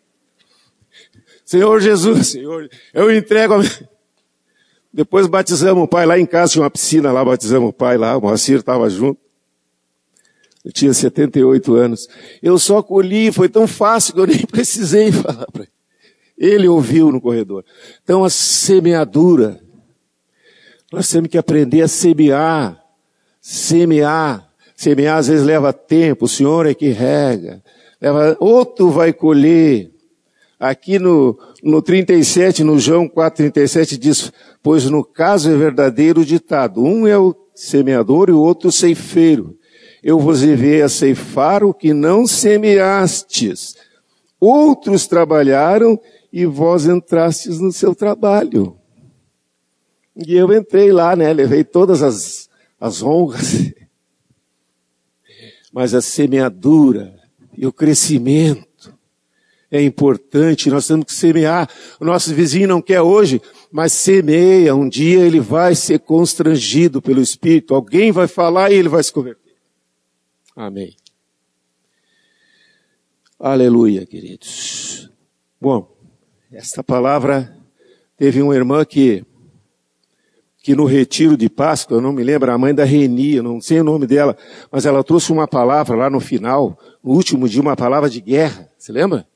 Senhor Jesus, Senhor, eu entrego a minha... Depois batizamos o pai lá em casa, tinha uma piscina lá, batizamos o pai lá, o Moacir estava junto. Eu tinha setenta e oito anos. Eu só colhi, foi tão fácil que eu nem precisei falar para ele. Ele ouviu no corredor. Então a semeadura, nós temos que aprender a semear, semear. Semear às vezes leva tempo, o Senhor é que rega. Leva, outro vai colher. Aqui no, no trinta e sete, no João quatro, trinta e sete diz, pois no caso é verdadeiro o ditado, um é o semeador e o outro o ceifeiro. Eu vos enviei a ceifar o que não semeastes. Outros trabalharam e vós entrastes no seu trabalho. E eu entrei lá, né, levei todas as, as honras. Mas a semeadura e o crescimento é importante, nós temos que semear. O nosso vizinho não quer hoje, mas semeia. Um dia ele vai ser constrangido pelo Espírito. Alguém vai falar e ele vai se converter. Amém. Aleluia, queridos. Bom, esta palavra teve uma irmã que, que no retiro de Páscoa, eu não me lembro, a mãe da Reni, eu não sei o nome dela, mas ela trouxe uma palavra lá no final, no último dia, uma palavra de guerra. Você lembra?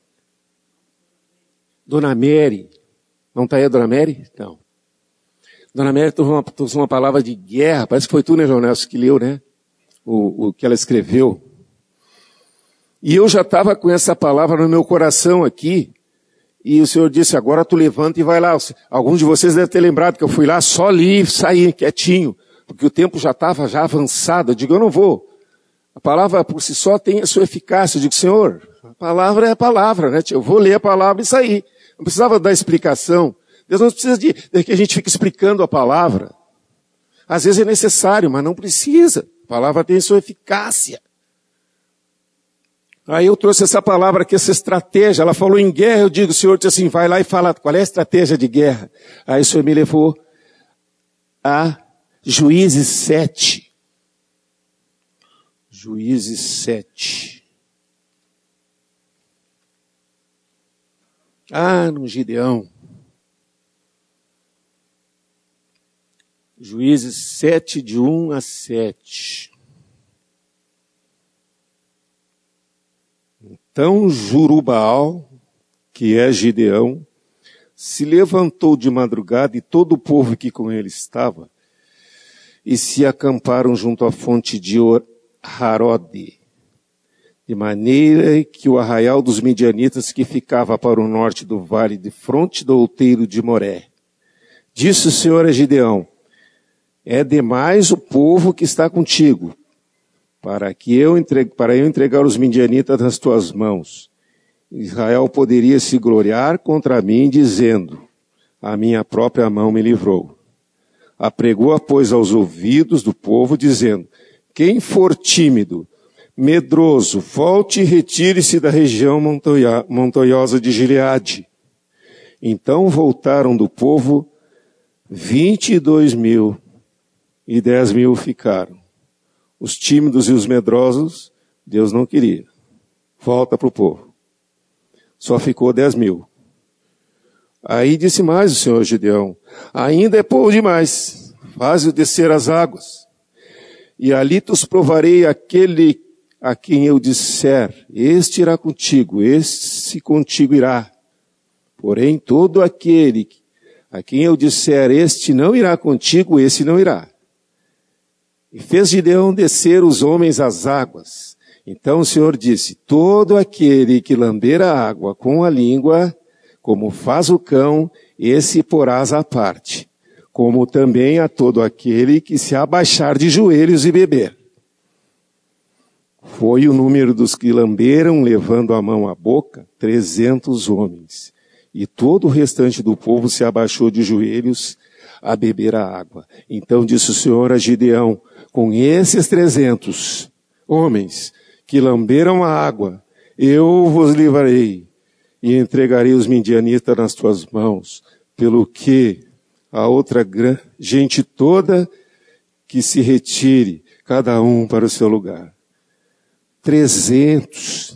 Dona Mary, não está aí a Dona Mary? Não. Dona Mary trouxe uma, trouxe uma palavra de guerra, parece que foi tu, né, João Nelson, que leu, né? O, o que ela escreveu. E eu já estava com essa palavra no meu coração aqui, E o Senhor disse, agora tu levanta e vai lá. Alguns de vocês devem ter lembrado que eu fui lá, só li e saí quietinho, porque o tempo já estava já avançado. Eu digo, eu não vou. A palavra por si só tem a sua eficácia. Eu digo, Senhor, a palavra é a palavra, né? Eu vou ler a palavra e sair. Não precisava dar explicação. Deus não precisa de, de que a gente fique explicando a palavra. Às vezes é necessário, mas não precisa. A palavra tem a sua eficácia. Aí eu trouxe essa palavra aqui, essa estratégia. Ela falou em guerra, eu digo, o Senhor disse assim, vai lá e fala qual é a estratégia de guerra. Aí o Senhor me levou a Juízes sete. Juízes sete. Ah, no Gideão. Juízes sete, de um a sete. Então Jurubaal, que é Gideão, se levantou de madrugada e todo o povo que com ele estava, e se acamparam junto à fonte de Harode, de maneira que o arraial dos midianitas que ficava para o norte do vale de fronte do outeiro de Moré. Disse o Senhor a Gideão, é demais o povo que está contigo, para que eu entregue, para eu entregar os midianitas nas tuas mãos. Israel poderia se gloriar contra mim, dizendo, a minha própria mão me livrou. Apregou-a, pois, aos ouvidos do povo, dizendo, quem for tímido, medroso, volte e retire-se da região montoya, montanhosa de Gileade. Então voltaram do povo vinte e dois mil, e dez mil ficaram. Os tímidos e os medrosos, Deus não queria. Volta para o povo. Só ficou dez mil. Aí disse mais o Senhor Gideão, ainda é pouco demais, faze-o descer as águas. E ali tos provarei aquele a quem eu disser, este irá contigo, este contigo irá. Porém, todo aquele a quem eu disser, este não irá contigo, esse não irá. E fez Gideão descer os homens às águas. Então o Senhor disse, todo aquele que lamber a água com a língua, como faz o cão, esse porás à parte, como também a todo aquele que se abaixar de joelhos e beber. Foi o número dos que lamberam, levando a mão à boca, trezentos homens. E todo o restante do povo se abaixou de joelhos a beber a água. Então disse o Senhor a Gideão, com esses trezentos homens que lamberam a água, eu vos livrarei e entregarei os midianitas nas tuas mãos, pelo que a outra gente toda que se retire, cada um para o seu lugar. Trezentos.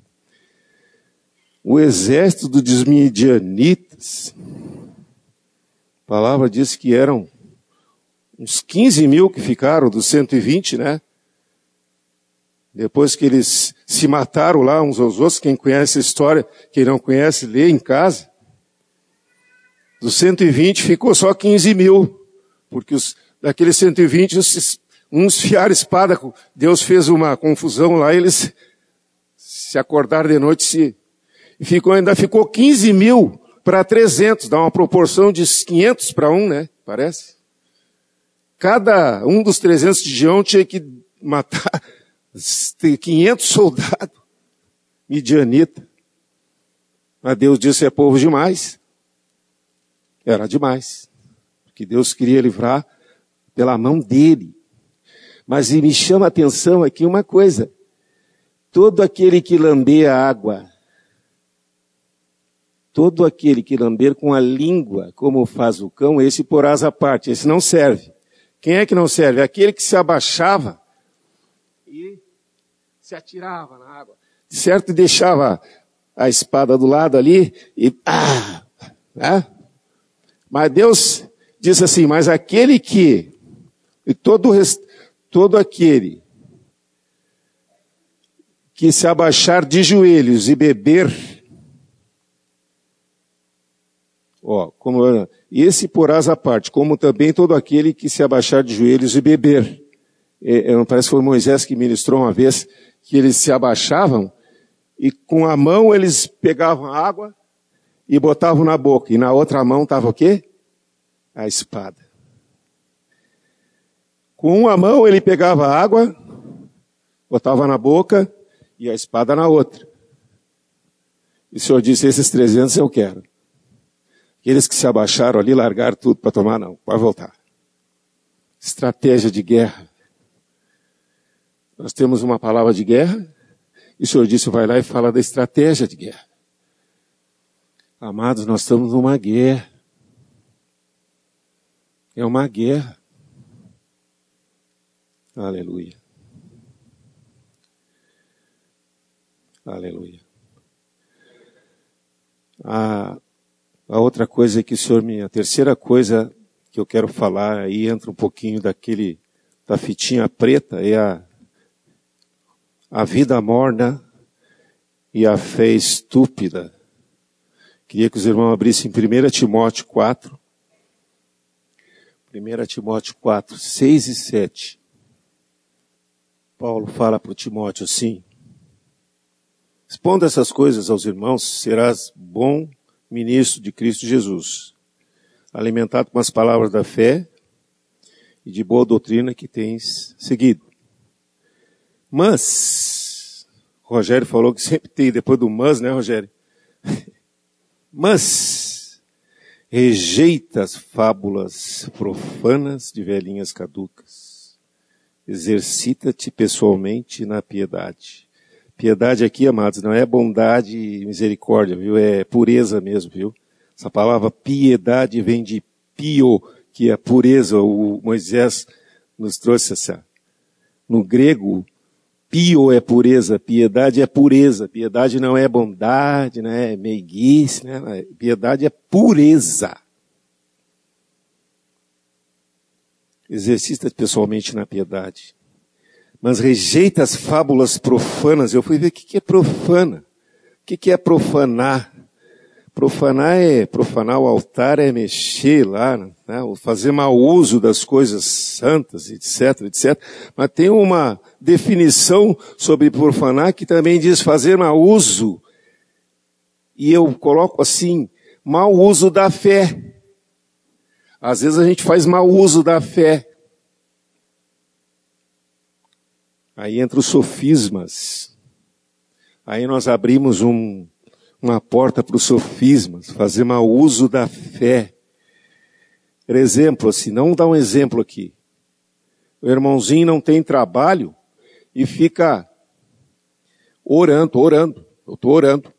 O exército dos midianitas, a palavra diz que eram uns quinze mil que ficaram dos cento e vinte, né? Depois que eles se mataram lá uns aos outros, quem conhece a história, quem não conhece, lê em casa. Dos cento e vinte ficou só quinze mil, porque os, daqueles cento e vinte, uns fiaram espada, Deus fez uma confusão lá, eles se acordaram de noite se, e ficou, ainda ficou quinze mil para trezentos, dá uma proporção de quinhentos para um, né? Parece. Cada um dos trezentos de Gideão tinha que matar quinhentos soldados midianita. Mas Deus disse, é povo demais. Era demais. Porque Deus queria livrar pela mão dele. Mas me chama a atenção aqui uma coisa. Todo aquele que lamber a água, todo aquele que lamber com a língua, como faz o cão, esse porás à parte. Esse não serve. Quem é que não serve? Aquele que se abaixava e se atirava na água. De certo, deixava a espada do lado ali e... Ah, né? Mas Deus disse assim, mas aquele que... E todo, todo aquele que se abaixar de joelhos e beber... Ó, como, esse porás à parte, como também todo aquele que se abaixar de joelhos e beber. É, é, parece que foi Moisés que ministrou uma vez que eles se abaixavam e com a mão eles pegavam a água e botavam na boca. E na outra mão estava o quê? A espada. Com uma mão ele pegava a água, botava na boca e a espada na outra. E o Senhor disse, esses trezentos eu quero. Aqueles que se abaixaram ali, largaram tudo para tomar, não, pode voltar. Estratégia de guerra. Nós temos uma palavra de guerra, e o Senhor disse, vai lá e fala da estratégia de guerra. Amados, nós estamos numa guerra. É uma guerra. Aleluia. Aleluia. A, a outra coisa que o Senhor me... A terceira coisa que eu quero falar, aí entra um pouquinho daquele, da fitinha preta, é a, a vida morna e a fé estúpida. Queria que os irmãos abrissem em primeira Timóteo quatro. primeira Timóteo quatro, seis e sete. Paulo fala para o Timóteo assim, responda essas coisas aos irmãos, serás bom ministro de Cristo Jesus, alimentado com as palavras da fé e de boa doutrina que tens seguido. Mas, o Rogério falou que sempre tem, depois do mas, né, Rogério? Mas, rejeita as fábulas profanas de velhinhas caducas. Exercita-te pessoalmente na piedade. Piedade aqui, amados, não é bondade e misericórdia, viu? É pureza mesmo, viu? Essa palavra piedade vem de pio, que é pureza. O Moisés nos trouxe essa. No grego, pio é pureza, piedade é pureza. Piedade não é bondade, não é meiguice, né? Piedade é pureza. Exercita pessoalmente na piedade. Mas rejeita as fábulas profanas. Eu fui ver o que é profana. O que é profanar? Profanar é, profanar o altar é mexer lá, né? Fazer mau uso das coisas santas, etc, etcétera. Mas tem uma definição sobre profanar que também diz fazer mau uso. E eu coloco assim, mau uso da fé. Às vezes a gente faz mau uso da fé. Aí entra os sofismas. Aí nós abrimos um, uma porta para os sofismas, fazer mau uso da fé. Por exemplo, assim, não dá um exemplo aqui. O irmãozinho não tem trabalho e fica orando, orando. Eu estou orando.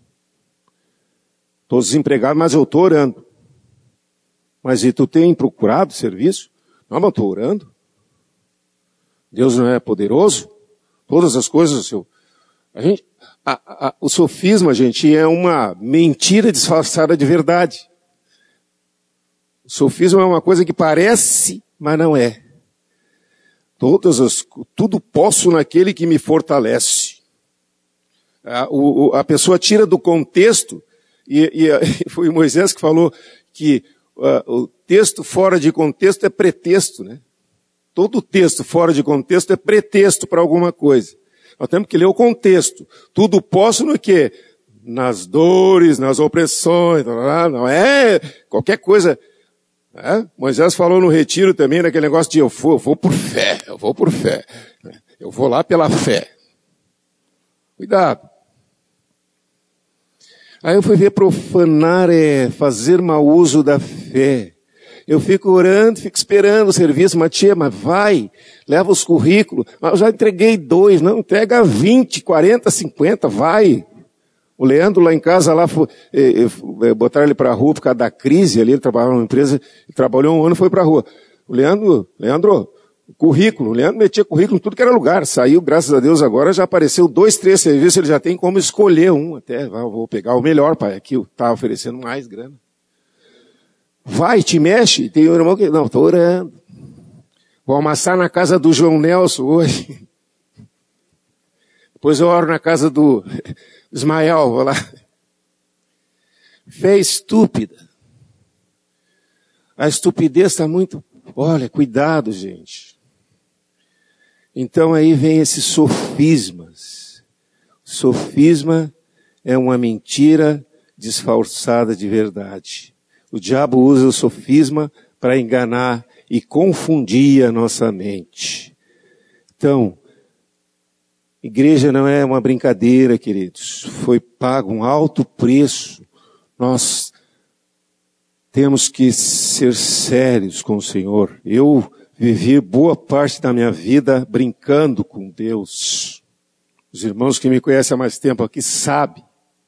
Estou desempregado, mas eu estou orando. Mas e tu tem procurado serviço? Não, mas eu estou orando. Deus não é poderoso? Todas as coisas, seu... a gente, a, a, o sofisma, gente, é uma mentira disfarçada de verdade. O sofisma é uma coisa que parece, mas não é. Todas as, tudo posso naquele que me fortalece. A, o, a pessoa tira do contexto, e, e foi Moisés que falou que uh, o texto fora de contexto é pretexto, né? Todo texto fora de contexto é pretexto para alguma coisa. Nós temos que ler o contexto. Tudo posso no quê? Nas dores, nas opressões, não é qualquer coisa. É? Moisés falou no retiro também, naquele negócio de eu vou, eu vou por fé, eu vou por fé. Eu vou lá pela fé. Cuidado. Aí eu fui ver profanar é fazer mau uso da fé. Eu fico orando, fico esperando o serviço, mas tia, mas vai, leva os currículos. Mas eu já entreguei dois, não, entrega vinte, quarenta, cinquenta, vai. O Leandro lá em casa, lá, foi, eh, eh, botaram ele para a rua por causa da crise ali, ele trabalhava numa empresa, ele trabalhou um ano e foi para a rua. O Leandro, Leandro, currículo, o Leandro metia currículo em tudo que era lugar, saiu, graças a Deus, agora já apareceu dois, três serviços, ele já tem como escolher um até, vou pegar o melhor, pai, aqui está oferecendo mais grana. Vai, te mexe. Tem um irmão que, não, estou orando. Vou amassar na casa do João Nelson hoje. Depois eu oro na casa do Ismael, vou lá. Fé estúpida. A estupidez está muito... Olha, cuidado, gente. Então aí vem esses sofismas. Sofisma é uma mentira disfarçada de verdade. O diabo usa o sofisma para enganar e confundir a nossa mente. Então, igreja não é uma brincadeira, queridos. Foi pago um alto preço. Nós temos que ser sérios com o Senhor. Eu vivi boa parte da minha vida brincando com Deus. Os irmãos que me conhecem há mais tempo aqui sabem.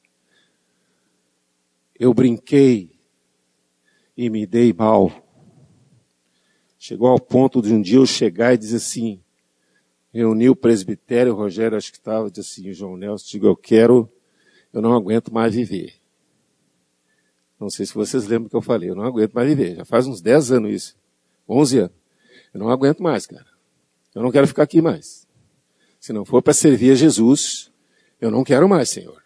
Eu brinquei e me dei mal. Chegou ao ponto de um dia eu chegar e dizer assim, reuni o presbitério, o Rogério acho que estava, disse assim, João Nelson, digo, eu quero, eu não aguento mais viver. Não sei se vocês lembram do que eu falei, eu não aguento mais viver. Já faz uns dez anos isso, onze anos. Eu não aguento mais, cara. Eu não quero ficar aqui mais. Se não for para servir a Jesus, eu não quero mais, Senhor.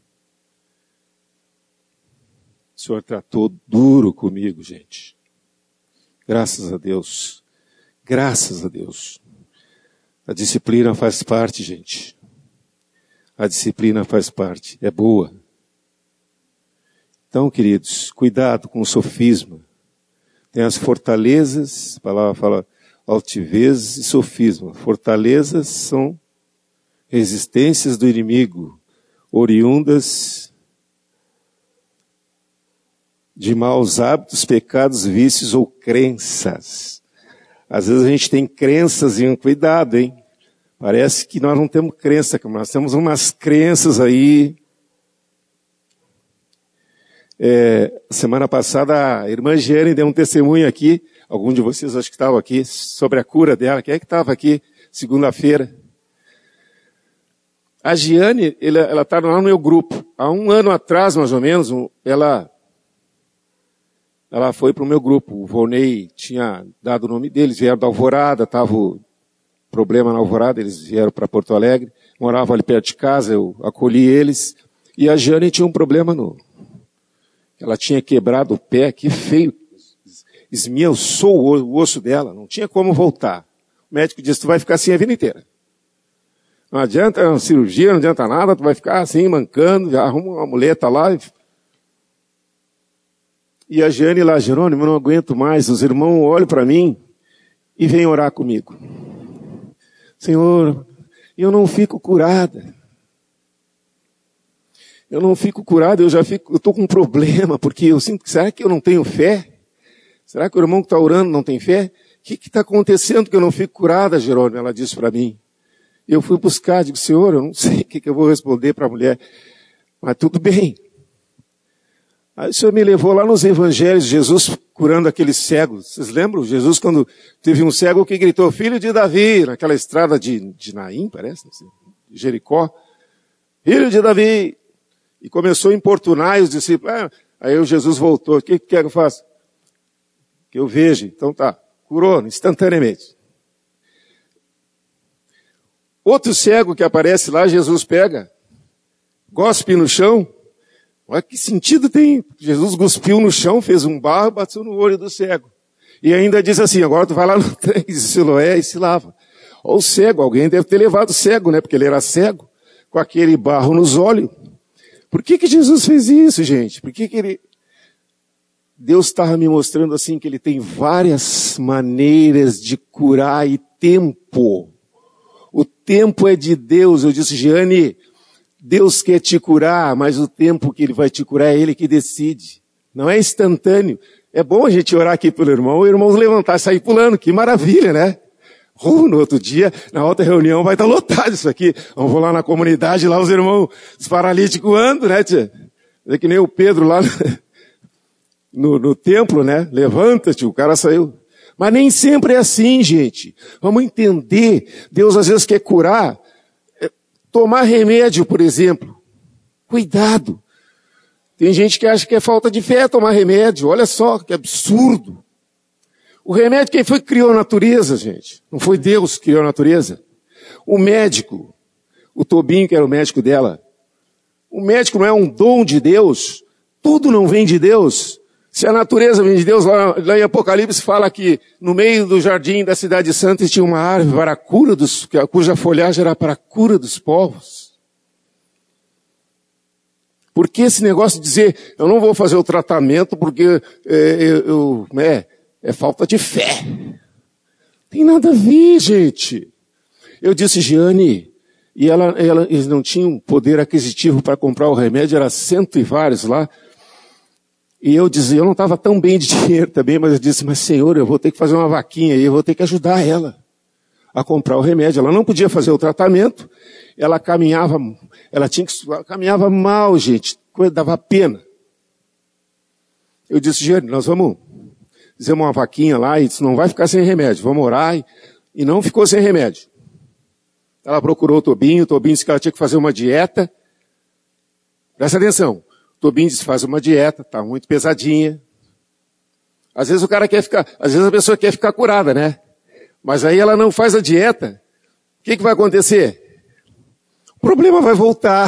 O Senhor tratou duro comigo, gente. Graças a Deus. Graças a Deus. A disciplina faz parte, gente. A disciplina faz parte. É boa. Então, queridos, cuidado com o sofisma. Tem as fortalezas, a palavra fala altivez e sofisma. Fortalezas são resistências do inimigo, oriundas de maus hábitos, pecados, vícios ou crenças. Às vezes a gente tem crenças e cuidado, hein? Parece que nós não temos crença, nós temos umas crenças aí. É, semana passada a irmã Giane deu um testemunho aqui, algum de vocês acho que estava aqui, sobre a cura dela. Quem é que estava aqui segunda-feira? A Giane, ela está lá no meu grupo. Há um ano atrás, mais ou menos, ela, ela foi para o meu grupo. O Volney tinha dado o nome deles, vieram da Alvorada, estava o problema na Alvorada, eles vieram para Porto Alegre, moravam ali perto de casa, eu acolhi eles. E a Giane tinha um problema no... Ela tinha quebrado o pé, que feio, esmiuçou o osso dela, não tinha como voltar. O médico disse, tu vai ficar assim a vida inteira. Não adianta uma cirurgia, não adianta nada, tu vai ficar assim, mancando, arruma uma muleta lá. E a Jane lá, Jerônimo, eu não aguento mais, os irmãos olham para mim e vêm orar comigo. Senhor, eu não fico curada. Eu não fico curado, eu já fico, eu estou com um problema, porque eu sinto, será que eu não tenho fé? Será que o irmão que está orando não tem fé? O que está acontecendo que eu não fico curada, Jerônimo? Ela disse para mim. Eu fui buscar, digo, Senhor, eu não sei o que, que eu vou responder para a mulher, mas tudo bem. Aí o Senhor me levou lá nos evangelhos, Jesus curando aqueles cegos. Vocês lembram? Jesus, quando teve um cego que gritou, filho de Davi, naquela estrada de, de Naim, parece, não sei, de Jericó. Filho de Davi. E começou a importunar e os discípulos. Ah, aí o Jesus voltou. O que, que quer que eu faça? Que eu veja. Então tá. Curou instantaneamente. Outro cego que aparece lá, Jesus pega, gospe no chão. Olha que sentido tem. Jesus cuspiu no chão, fez um barro, bateu no olho do cego. E ainda diz assim, agora tu vai lá no tanque de Siloé e se lava. Ou o cego, alguém deve ter levado o cego, né? Porque ele era cego, com aquele barro nos olhos. Por que que Jesus fez isso, gente? Por que que ele... Deus estava me mostrando assim que ele tem várias maneiras de curar e tempo. O tempo é de Deus. Eu disse, Giane, Deus quer te curar, mas o tempo que ele vai te curar é ele que decide. Não é instantâneo. É bom a gente orar aqui pelo irmão, o irmão levantar e sair pulando. Que maravilha, né? Uh, no outro dia, na outra reunião, vai estar lotado isso aqui. Vamos lá na comunidade, lá os irmãos, os paralíticos andam, né, tia? É que nem o Pedro lá no, no templo, né? Levanta-te, o cara saiu. Mas nem sempre é assim, gente. Vamos entender. Deus às vezes quer curar. É, tomar remédio, por exemplo. Cuidado. Tem gente que acha que é falta de fé tomar remédio. Olha só, que absurdo. O remédio, quem foi que criou a natureza, gente? Não foi Deus que criou a natureza? O médico, o Tobinho, que era o médico dela, o médico não é um dom de Deus? Tudo não vem de Deus? Se a natureza vem de Deus, lá, lá em Apocalipse fala que no meio do jardim da cidade santa tinha uma árvore para a cura dos, cuja folhagem era para a cura dos povos. Porque esse negócio de dizer, eu não vou fazer o tratamento porque é, eu, eu, é, é falta de fé. Tem nada a ver, gente. Eu disse, Giane, e ela, ela, eles não tinham poder aquisitivo para comprar o remédio, era cento e vários lá. E eu dizia, eu não estava tão bem de dinheiro também, mas eu disse, mas Senhor, eu vou ter que fazer uma vaquinha aí, eu vou ter que ajudar ela a comprar o remédio. Ela não podia fazer o tratamento, ela caminhava, ela tinha que, ela caminhava mal, gente, coisa dava pena. Eu disse, Giane, nós vamos fazer uma vaquinha lá, e disse, não vai ficar sem remédio, vamos orar, e, e não ficou sem remédio. Ela procurou o Tobinho, o Tobinho disse que ela tinha que fazer uma dieta. Presta atenção. O Tobinho disse, faz uma dieta, tá muito pesadinha. Às vezes o cara quer ficar, às vezes a pessoa quer ficar curada, né? Mas aí ela não faz a dieta. O que que vai acontecer? O problema vai voltar.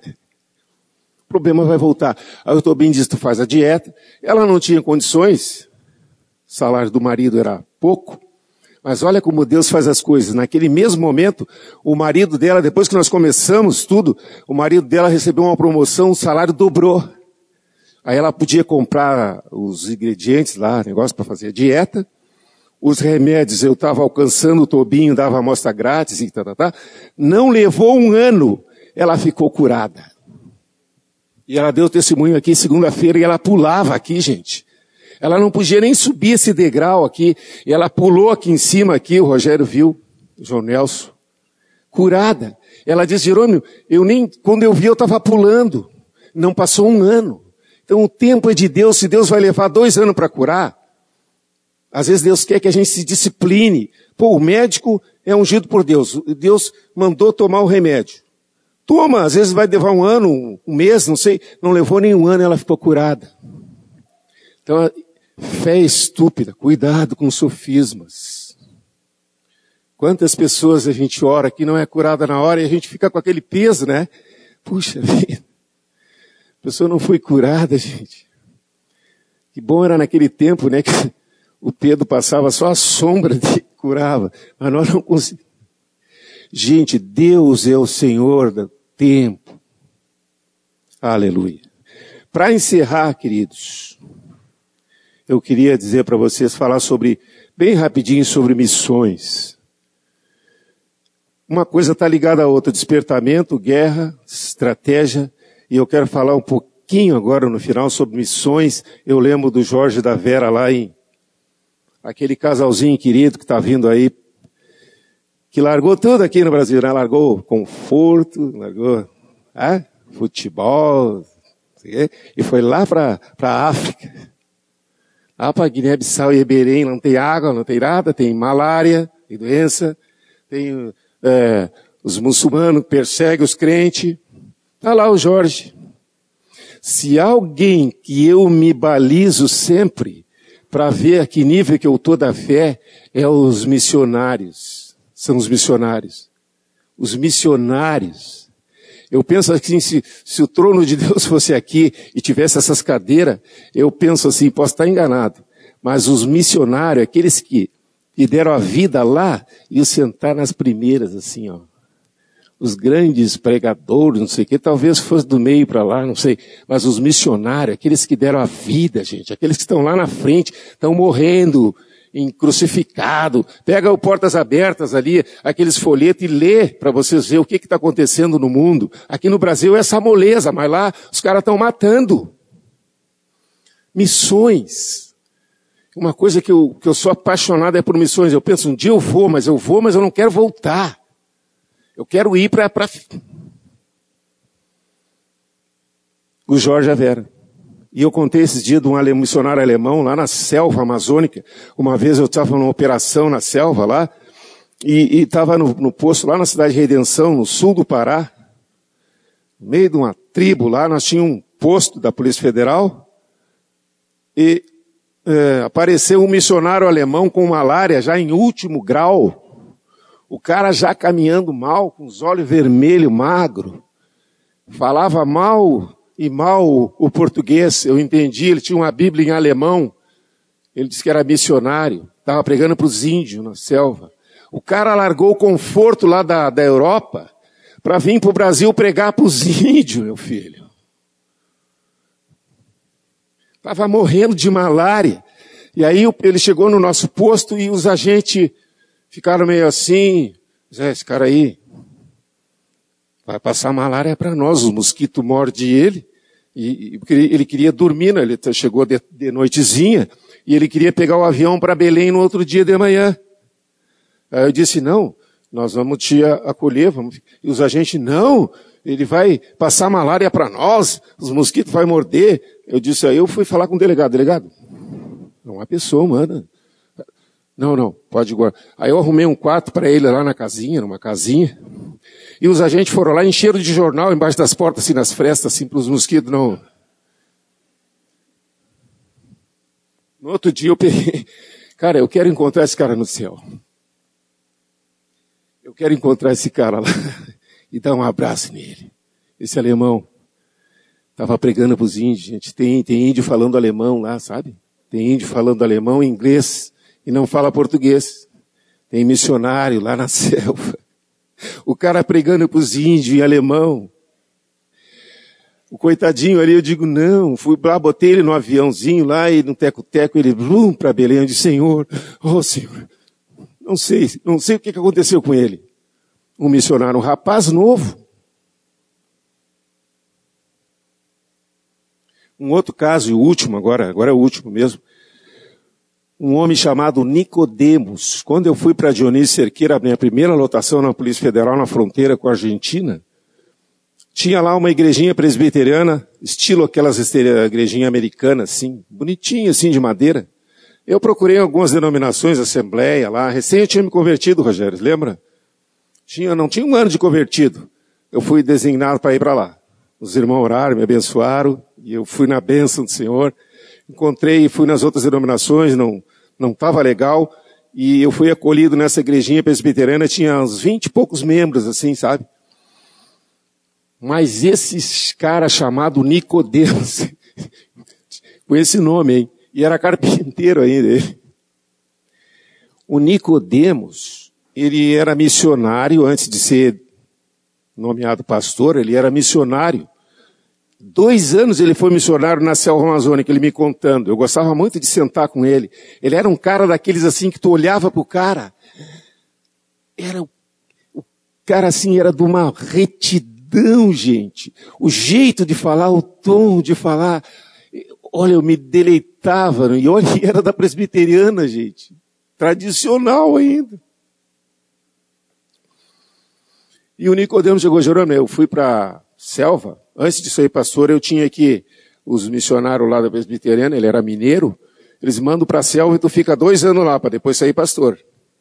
O problema vai voltar. Aí o Tobinho disse, tu faz a dieta. Ela não tinha condições. O salário do marido era pouco. Mas olha como Deus faz as coisas. Naquele mesmo momento, o marido dela, depois que nós começamos tudo, o marido dela recebeu uma promoção, o salário dobrou. Aí ela podia comprar os ingredientes lá, negócio para fazer a dieta. Os remédios, eu estava alcançando o Tobinho, dava amostra grátis e tá, tá, tá. Não levou um ano, ela ficou curada. E ela deu testemunho aqui segunda-feira e ela pulava aqui, gente. Ela não podia nem subir esse degrau aqui. E ela pulou aqui em cima, aqui, o Rogério viu, o João Nelson. Curada. Ela disse, Jerônimo, eu nem, quando eu vi, eu estava pulando. Não passou um ano. Então o tempo é de Deus. Se Deus vai levar dois anos para curar, às vezes Deus quer que a gente se discipline. Pô, o médico é ungido por Deus. Deus mandou tomar o remédio. Toma, às vezes vai levar um ano, um mês, não sei. Não levou nem um ano, ela ficou curada. Então, fé estúpida, cuidado com sofismas. Quantas pessoas a gente ora que não é curada na hora e a gente fica com aquele peso, né? Puxa vida, a pessoa não foi curada, gente. Que bom era naquele tempo, né? Que o Pedro passava só a sombra de curava, mas nós não conseguimos. Gente, Deus é o Senhor do tempo. Aleluia. Para encerrar, queridos, eu queria dizer para vocês, falar sobre, bem rapidinho, sobre missões. Uma coisa está ligada à outra, despertamento, guerra, estratégia, e eu quero falar um pouquinho agora no final sobre missões. Eu lembro do Jorge e da Vera lá em, aquele casalzinho querido que está vindo aí, que largou tudo aqui no Brasil, né? Largou conforto, largou ah, futebol, e foi lá para a África. Lá para Guiné-Bissau e Iberém não tem água, não tem nada, tem malária, tem doença, tem é, os muçulmanos que perseguem os crentes. Está lá o Jorge. Se alguém que eu me balizo sempre para ver a que nível que eu estou da fé, é os missionários. São os missionários. Os missionários. Eu penso assim, se, se o trono de Deus fosse aqui e tivesse essas cadeiras, eu penso assim, posso estar enganado, mas os missionários, aqueles que, que deram a vida lá, iam sentar nas primeiras, assim, ó. Os grandes pregadores, não sei o que, talvez fosse do meio para lá, não sei, mas os missionários, aqueles que deram a vida, gente, aqueles que estão lá na frente, estão morrendo, em crucificado, pega o Portas Abertas ali, aqueles folhetos e lê para vocês verem o que está acontecendo no mundo. Aqui no Brasil é essa moleza, mas lá os caras estão matando. Missões. Uma coisa que eu, que eu sou apaixonado é por missões. Eu penso, um dia eu vou, mas eu vou, mas eu não quero voltar. Eu quero ir para... Pra... O Jorge e a Vera. E eu contei esses dias de um ale- missionário alemão lá na selva amazônica. Uma vez eu estava numa operação na selva lá, e estava no, no posto lá na cidade de Redenção, no sul do Pará, no meio de uma tribo lá, nós tínhamos um posto da Polícia Federal, e é, apareceu um missionário alemão com malária já em último grau, o cara já caminhando mal, com os olhos vermelhos, magro, falava mal... E mal o português, eu entendi, ele tinha uma Bíblia em alemão, ele disse que era missionário, estava pregando para os índios na selva. O cara largou o conforto lá da, da Europa para vir para o Brasil pregar para os índios, meu filho. Estava morrendo de malária. E aí ele chegou no nosso posto e os agentes ficaram meio assim, Zé, esse cara aí vai passar malária para nós, os mosquitos mordem ele. E, e ele queria dormir, né? Ele chegou de, de noitezinha e ele queria pegar o avião para Belém no outro dia de manhã. Aí eu disse, não, nós vamos te acolher. Vamos... E os agentes, não, ele vai passar malária para nós, os mosquitos vão morder. Eu disse, aí eu fui falar com o delegado, delegado, é uma pessoa humana. Não, não, pode guardar. Aí eu arrumei um quarto para ele lá na casinha, numa casinha. E os agentes foram lá, encheram de jornal embaixo das portas, assim, nas frestas, assim, para os mosquitos não... No outro dia eu peguei... Cara, eu quero encontrar esse cara no céu. Eu quero encontrar esse cara lá e dar um abraço nele. Esse alemão estava pregando para os índios, gente. Tem, tem índio falando alemão lá, sabe? Tem índio falando alemão e inglês e não fala português. Tem missionário lá na selva. O cara pregando para os índios em alemão. O coitadinho ali, eu digo, não, fui lá, botei ele no aviãozinho lá e no teco-teco, ele blum para Belém, eu disse, Senhor, oh Senhor, não sei, não sei o que aconteceu com ele. Um missionário, um rapaz novo. Um outro caso, e o último agora, agora é o último mesmo. Um homem chamado Nicodemos. Quando eu fui para Dionísio Cerqueira, a minha primeira lotação na Polícia Federal, na fronteira com a Argentina, tinha lá uma igrejinha presbiteriana, estilo aquelas igrejinhas americanas, assim, bonitinha, assim, de madeira. Eu procurei algumas denominações, assembleia lá, recém eu tinha me convertido, Rogério, lembra? Tinha, não tinha um ano de convertido. Eu fui designado para ir para lá. Os irmãos oraram, me abençoaram, e eu fui na bênção do Senhor. Encontrei, fui nas outras denominações, não não estava legal, e eu fui acolhido nessa igrejinha presbiteriana, tinha uns vinte e poucos membros, assim, sabe? Mas esse cara chamado Nicodemos, com esse nome, hein? E era carpinteiro ainda. Ele. O Nicodemos, ele era missionário, antes de ser nomeado pastor, ele era missionário. Dois anos ele foi missionário na selva amazônica, ele me contando. Eu gostava muito de sentar com ele. Ele era um cara daqueles assim que tu olhava pro cara. Era o, o cara assim, era de uma retidão, gente. O jeito de falar, o tom de falar. Olha, eu me deleitava. E olha, era da presbiteriana, gente. Tradicional ainda. E o Nicodemos chegou, Jerônimo, eu fui para selva. Antes de ser pastor, eu tinha aqui os missionários lá da presbiteriana, ele era mineiro, eles mandam para a selva e tu fica dois anos lá, para depois sair pastor.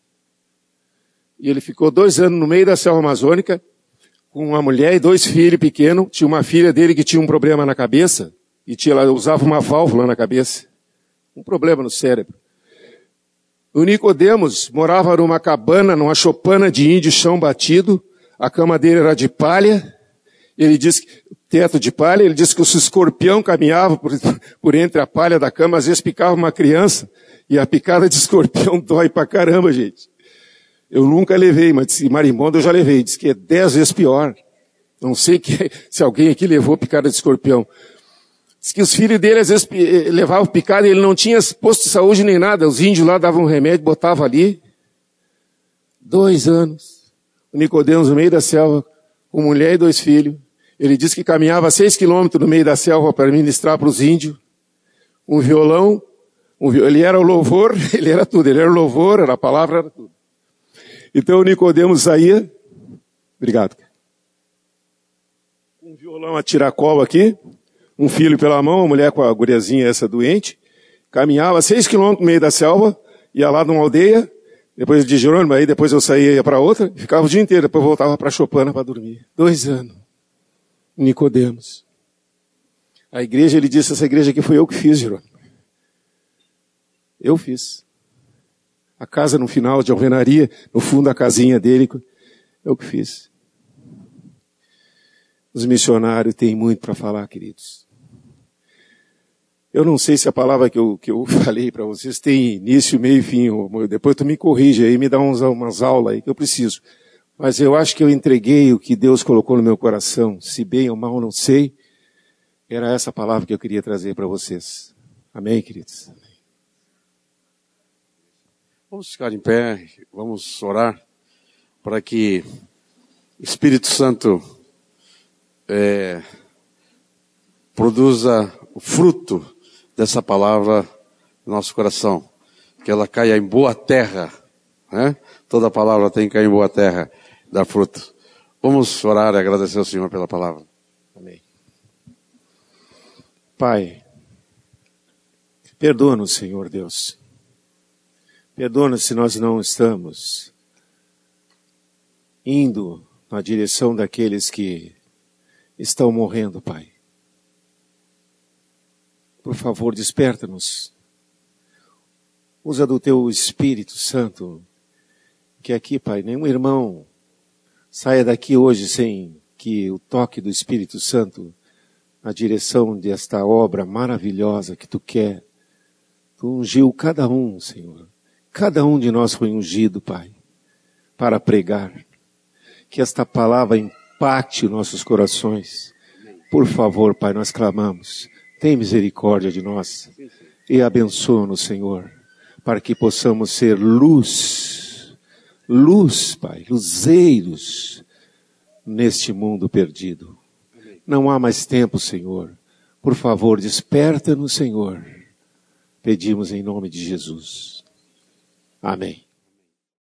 E ele ficou dois anos no meio da selva amazônica, com uma mulher e dois filhos pequenos. Tinha uma filha dele que tinha um problema na cabeça, e tinha, ela usava uma válvula na cabeça. Um problema no cérebro. O Nicodemos morava numa cabana, numa chopana de índio, chão batido, a cama dele era de palha. Ele disse, teto de palha, ele disse que o escorpião caminhava por, por entre a palha da cama, às vezes picava uma criança, e a picada de escorpião dói pra caramba, gente. Eu nunca levei, mas disse, marimbondo eu já levei, disse que é dez vezes pior. Não sei que, se alguém aqui levou picada de escorpião. Diz que os filhos dele às vezes levavam picada e ele não tinha posto de saúde nem nada, os índios lá davam um remédio, botavam ali. Dois anos. O Nicodemos no meio da selva, com mulher e dois filhos. Ele disse que caminhava seis quilômetros no meio da selva para ministrar para os índios. Um violão, um viol... ele era o louvor, ele era tudo. Ele era o louvor, era a palavra, era tudo. Então o Nicodemos saía, obrigado. Um violão a tiracolo aqui, um filho pela mão, uma mulher com a guriazinha essa doente. Caminhava seis quilômetros no meio da selva, ia lá numa aldeia, depois de Jerônimo, aí depois eu saía ia para outra, ficava o dia inteiro, depois voltava para a chopana para dormir. Dois anos. Nicodemos. A igreja, ele disse, essa igreja aqui foi eu que fiz, Jerônimo. Eu fiz. A casa no final de alvenaria, no fundo da casinha dele, eu que fiz. Os missionários têm muito para falar, queridos. Eu não sei se a palavra que eu, que eu falei para vocês tem início, meio e fim. Depois tu me corrige aí, me dá uns, umas aulas aí que eu preciso. Mas eu acho que eu entreguei o que Deus colocou no meu coração. Se bem ou mal, não sei. Era essa palavra que eu queria trazer para vocês. Amém, queridos? Vamos ficar em pé, vamos orar para que o Espírito Santo é, produza o fruto dessa palavra no nosso coração, que ela caia em boa terra, né? Toda palavra tem que cair em boa terra, dar fruto. Vamos orar e agradecer ao Senhor pela palavra. Amém. Pai, perdoa-nos, Senhor Deus. Perdoa-nos se nós não estamos indo na direção daqueles que estão morrendo, Pai. Por favor, desperta-nos. Usa do Teu Espírito Santo, que aqui, Pai, nenhum irmão saia daqui hoje sem que o toque do Espírito Santo na direção desta obra maravilhosa que Tu quer. Tu ungiu cada um, Senhor. Cada um de nós foi ungido, Pai, para pregar. Que esta palavra impacte nossos corações. Por favor, Pai, nós clamamos. Tem misericórdia de nós. E abençoa-nos, Senhor, para que possamos ser luz. Luz, Pai, luzeiros neste mundo perdido. Não há mais tempo, Senhor. Por favor, desperta-nos, Senhor. Pedimos em nome de Jesus. Amém.